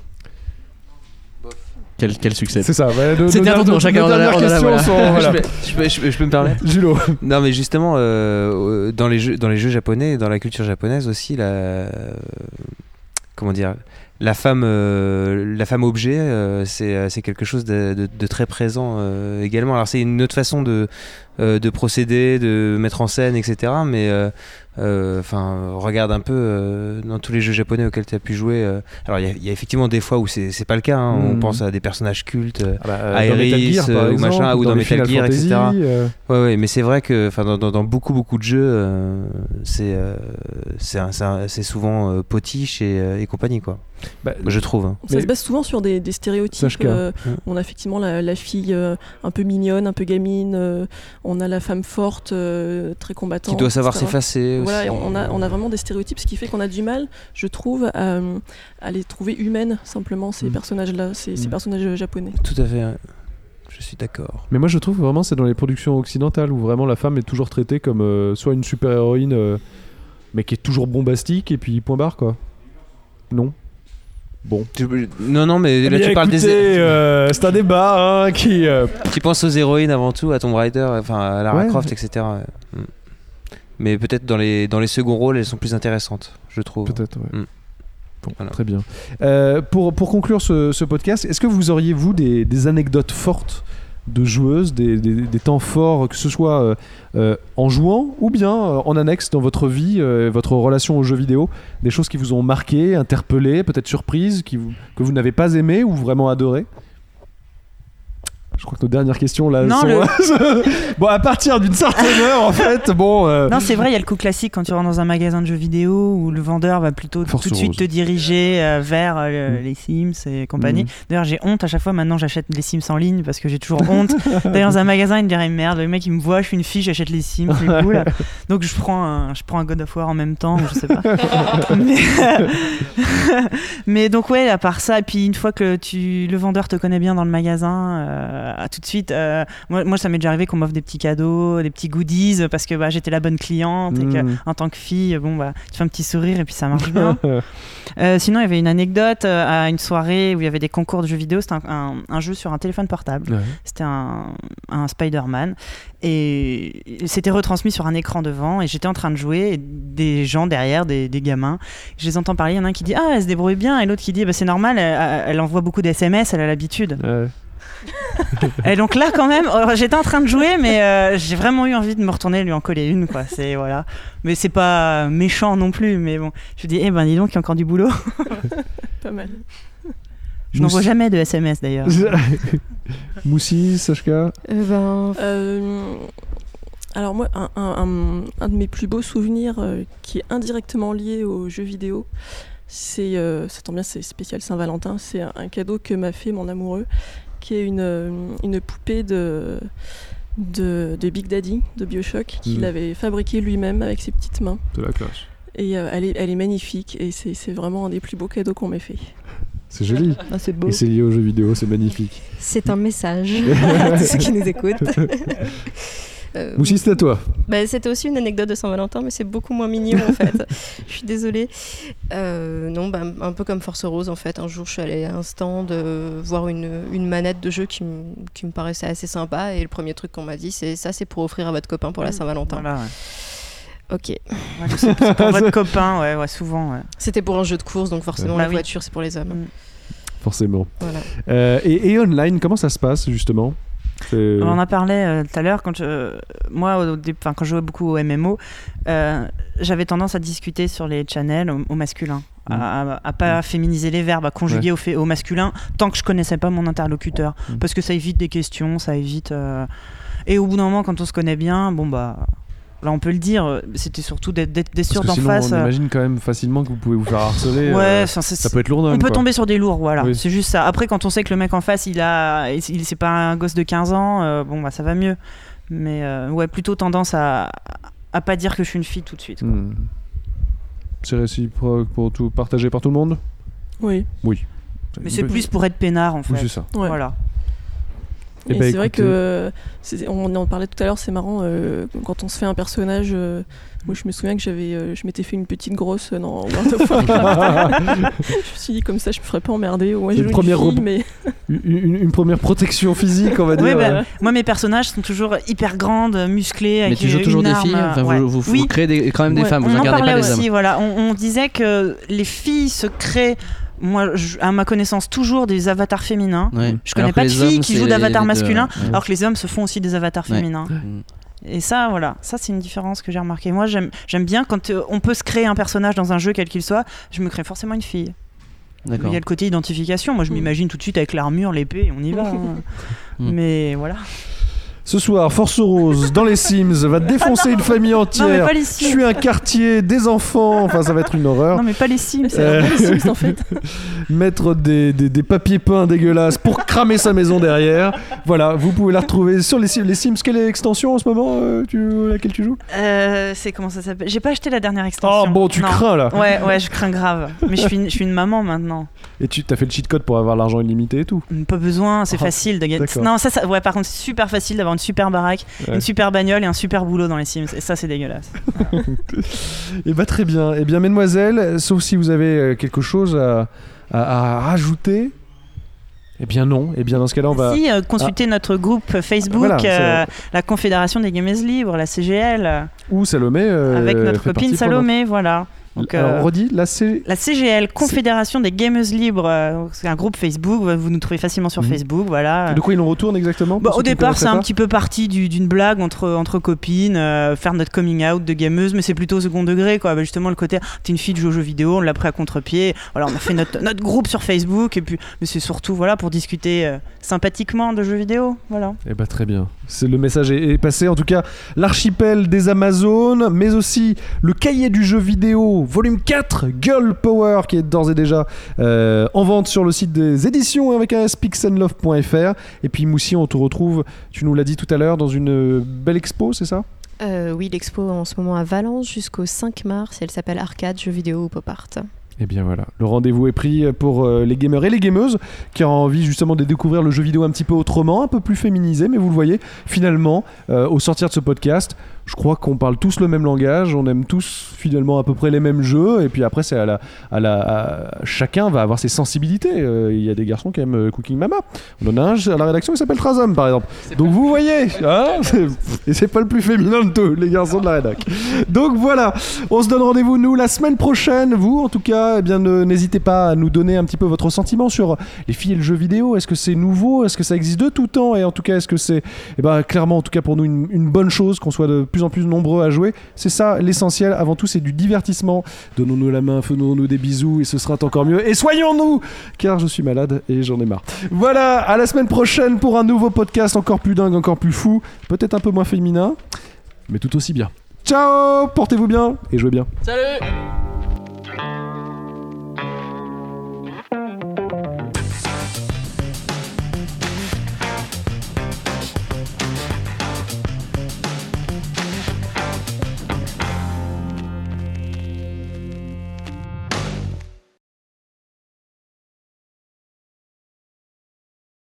Quel succès. C'est ça. C'était à ton tour, chacun dans la voilà. Je peux me permettre. Julo. Non, mais justement, dans les jeux japonais, dans la culture japonaise aussi, comment dire, la femme objet, c'est quelque chose de très présent également. Alors c'est une autre façon de procéder, de mettre en scène, etc. Mais regarde un peu dans tous les jeux japonais auxquels tu as pu jouer. Alors il y a effectivement des fois où c'est pas le cas. On pense à des personnages cultes, à Iris ou machin, ou dans Metal Gear, etc. Ouais, mais c'est vrai que dans beaucoup de jeux, c'est souvent potiche et compagnie, quoi. Je trouve. Ça se base souvent sur des stéréotypes. On a effectivement la fille un peu mignonne, un peu gamine. On a la femme forte, très combattante. Qui doit savoir s'effacer. Voilà, on a vraiment des stéréotypes, ce qui fait qu'on a du mal, je trouve, à les trouver humaines, simplement, ces personnages-là, ces personnages japonais. Tout à fait. Je suis d'accord. Mais moi, je trouve vraiment c'est dans les productions occidentales où vraiment la femme est toujours traitée comme soit une super-héroïne, mais qui est toujours bombastique, et puis point barre, quoi. Non. Bon. Non, mais là tu parles des. C'est un débat qui pense aux héroïnes avant tout, à Tomb Raider, à Lara Croft, etc. Mais peut-être dans les seconds rôles, elles sont plus intéressantes, je trouve. Peut-être, ouais. Bon, voilà. Très bien. Pour conclure ce podcast, est-ce que vous auriez, vous, des anecdotes fortes de joueuses, des temps forts, que ce soit en jouant ou bien en annexe dans votre vie, votre relation aux jeux vidéo, des choses qui vous ont marqué, interpellé, peut-être surprise, que vous n'avez pas aimé ou vraiment adoré? Je crois que nos dernières questions là bon, à partir d'une certaine heure en fait, bon. Non, c'est vrai, il y a le coup classique quand tu rentres dans un magasin de jeux vidéo où le vendeur va plutôt tout de suite te diriger vers les Sims et compagnie. D'ailleurs, j'ai honte à chaque fois. Maintenant, j'achète les Sims en ligne parce que j'ai toujours honte d'aller dans un magasin et me dire merde, le mec il me voit, je suis une fille, j'achète les Sims, c'est cool. Donc je prends un God of War en même temps, je sais pas. mais donc ouais, à part ça, et puis une fois que le vendeur te connaît bien dans le magasin. Tout de suite, moi ça m'est déjà arrivé qu'on m'offre des petits cadeaux, des petits goodies parce que j'étais la bonne cliente et qu'en tant que fille, tu fais un petit sourire et puis ça marche bien. Sinon, il y avait une anecdote à une soirée où il y avait des concours de jeux vidéo. C'était un jeu sur un téléphone portable. Ouais. C'était un Spider-Man et c'était retransmis sur un écran devant et j'étais en train de jouer et des gens derrière, des gamins, je les entends parler. Il y en a un qui dit elle se débrouille bien et l'autre qui dit c'est normal, elle envoie beaucoup d'SMS, elle a l'habitude. Ouais. Et donc là quand même j'étais en train de jouer mais j'ai vraiment eu envie de me retourner et lui en coller une, quoi. Voilà. Mais c'est pas méchant non plus, mais bon, je me dis dis donc il y a encore du boulot. Pas mal. Je n'envoie jamais de SMS d'ailleurs. Moussi, Sashka. Alors moi, un de mes plus beaux souvenirs qui est indirectement lié aux jeux vidéo, ça tombe bien, c'est spécial Saint-Valentin, c'est un cadeau que m'a fait mon amoureux, qui est une poupée de Big Daddy, de BioShock, qu'il avait fabriquée lui-même avec ses petites mains. De la classe. Et elle est magnifique, et c'est vraiment un des plus beaux cadeaux qu'on m'ait fait. C'est joli. Ah, c'est beau. Et c'est lié aux jeux vidéo, c'est magnifique. C'est un message à tous ceux qui nous écoutent. Moussi, c'était à toi. C'était aussi une anecdote de Saint-Valentin, mais c'est beaucoup moins mignon en fait. Je suis désolée. Un peu comme Force Rose en fait. Un jour, je suis allée à un stand voir une manette de jeu qui me paraissait assez sympa, et le premier truc qu'on m'a dit, c'est pour offrir à votre copain pour la Saint-Valentin. Voilà, ouais. Ok. Ouais, c'est pour votre copain, ouais, souvent. Ouais. C'était pour un jeu de course, donc forcément la voiture, c'est pour les hommes. Forcément. Voilà. Et online, comment ça se passe justement ? On en a parlé tout à l'heure. Quand je jouais beaucoup au MMO, j'avais tendance à discuter sur les channels au masculin, à pas féminiser les verbes, à conjuguer au masculin tant que je connaissais pas mon interlocuteur, parce que ça évite des questions, ça évite. Et au bout d'un moment, quand on se connaît bien, là, on peut le dire, c'était surtout d'être sûr d'en face. On imagine quand même facilement que vous pouvez vous faire harceler. Ça peut être lourd. On peut tomber sur des lourds, voilà. Oui. C'est juste ça. Après, quand on sait que le mec en face, c'est pas un gosse de 15 ans, ça va mieux. Mais plutôt tendance à pas dire que je suis une fille tout de suite. C'est réciproque pour tout partager par tout le monde ? Oui. Mais c'est plus pour être peinard en fait. Oui, c'est ça. Ouais. Voilà. Et c'est vrai que on en parlait tout à l'heure, c'est marrant quand on se fait un personnage. Moi, je me souviens que je m'étais fait une petite grosse dans World of Warcraft. Je me suis dit comme ça, je me ferais pas emmerder. Ouais, une première protection physique, on va dire. Moi, mes personnages sont toujours hyper grandes, musclées. Mais tu joues toujours des filles. Vous créez quand même des femmes. Vous en gardez pas les hommes. Aussi, voilà. On disait que les filles se créent. Moi, à ma connaissance, toujours des avatars féminins. Ouais. Je connais pas de filles qui jouent d'avatars masculins, alors que les hommes se font aussi des avatars féminins. Et ça, c'est une différence que j'ai remarquée. Moi, j'aime bien quand on peut se créer un personnage dans un jeu, quel qu'il soit, je me crée forcément une fille. D'accord. Il y a le côté identification. Moi, je m'imagine tout de suite avec l'armure, l'épée, on y va. Mais voilà. Ce soir, Force Rose dans les Sims va défoncer une famille entière. Non, mais pas les Sims. Je suis un quartier, des enfants. Enfin, ça va être une horreur. Non, mais pas les Sims. C'est les Sims en fait. Mettre des papiers peints dégueulasses pour cramer sa maison derrière. Voilà, vous pouvez la retrouver sur les Sims. Quelle est l'extension en ce moment laquelle tu joues ? C'est comment ça s'appelle ? J'ai pas acheté la dernière extension. Oh bon, tu crains là. Ouais, je crains grave. Mais je suis une maman maintenant. Et tu t'as fait le cheat code pour avoir l'argent illimité et tout ? Pas besoin, c'est facile de gagner. Non, ça, par contre, c'est super facile d'avoir une super baraque, une super bagnole et un super boulot dans les Sims. Et ça, c'est dégueulasse. Et très bien. Eh bien, mesdemoiselles, sauf si vous avez quelque chose à rajouter. Eh bien non. Eh bien dans ce cas-là, on va consulter notre groupe Facebook, la Confédération des Gamers Libres, la CGL. Où Salomé avec notre copine Salomé, voilà. Donc, alors on redit la CGL, Confédération des Gamers Libres, c'est un groupe Facebook, vous nous trouvez facilement sur Facebook, voilà. Et de quoi il en retourne exactement au départ, c'est un petit peu parti d'une blague entre copines, faire notre coming out de gameuse, mais c'est plutôt au second degré, quoi. Justement, le côté, t'es une fille de jouer aux jeux vidéo, on l'a pris à contre-pied, voilà, on a fait notre groupe sur Facebook, et puis, mais c'est surtout pour discuter sympathiquement de jeux vidéo, voilà. Et très bien. Le message est passé, en tout cas, l'archipel des Amazones, mais aussi le cahier du jeu vidéo volume 4, Girl Power, qui est d'ores et déjà en vente sur le site des éditions avec un pixandlove.fr. Et puis Moussi, on te retrouve, tu nous l'as dit tout à l'heure, dans une belle expo, c'est ça ? Oui, l'expo en ce moment à Valence jusqu'au 5 mars, elle s'appelle Arcade, jeux vidéo ou pop art. Et bien voilà, le rendez-vous est pris pour les gamers et les gameuses qui ont envie justement de découvrir le jeu vidéo un petit peu autrement, un peu plus féminisé, mais vous le voyez, finalement, au sortir de ce podcast, je crois qu'on parle tous le même langage, on aime tous finalement à peu près les mêmes jeux, et puis après c'est chacun va avoir ses sensibilités. Il y a des garçons qui aiment Cooking Mama, on en a un à la rédaction qui s'appelle Trazom par exemple, donc vous voyez, et c'est pas le plus féminin de tous les garçons de la rédac. Donc voilà, on se donne rendez-vous nous la semaine prochaine. Vous en tout cas, eh bien n'hésitez pas à nous donner un petit peu votre sentiment sur les filles et le jeu vidéo. Est-ce que c'est nouveau, est-ce que ça existe de tout temps, et en tout cas est-ce que c'est clairement en tout cas pour nous une bonne chose qu'on soit de plus en plus nombreux à jouer. C'est ça l'essentiel, avant tout c'est du divertissement. Donnons-nous la main, faisons-nous des bisous et ce sera encore mieux, et soignons-nous car je suis malade et j'en ai marre. Voilà, à la semaine prochaine pour un nouveau podcast encore plus dingue, encore plus fou, peut-être un peu moins féminin, mais tout aussi bien. Ciao, portez-vous bien et jouez bien. Salut.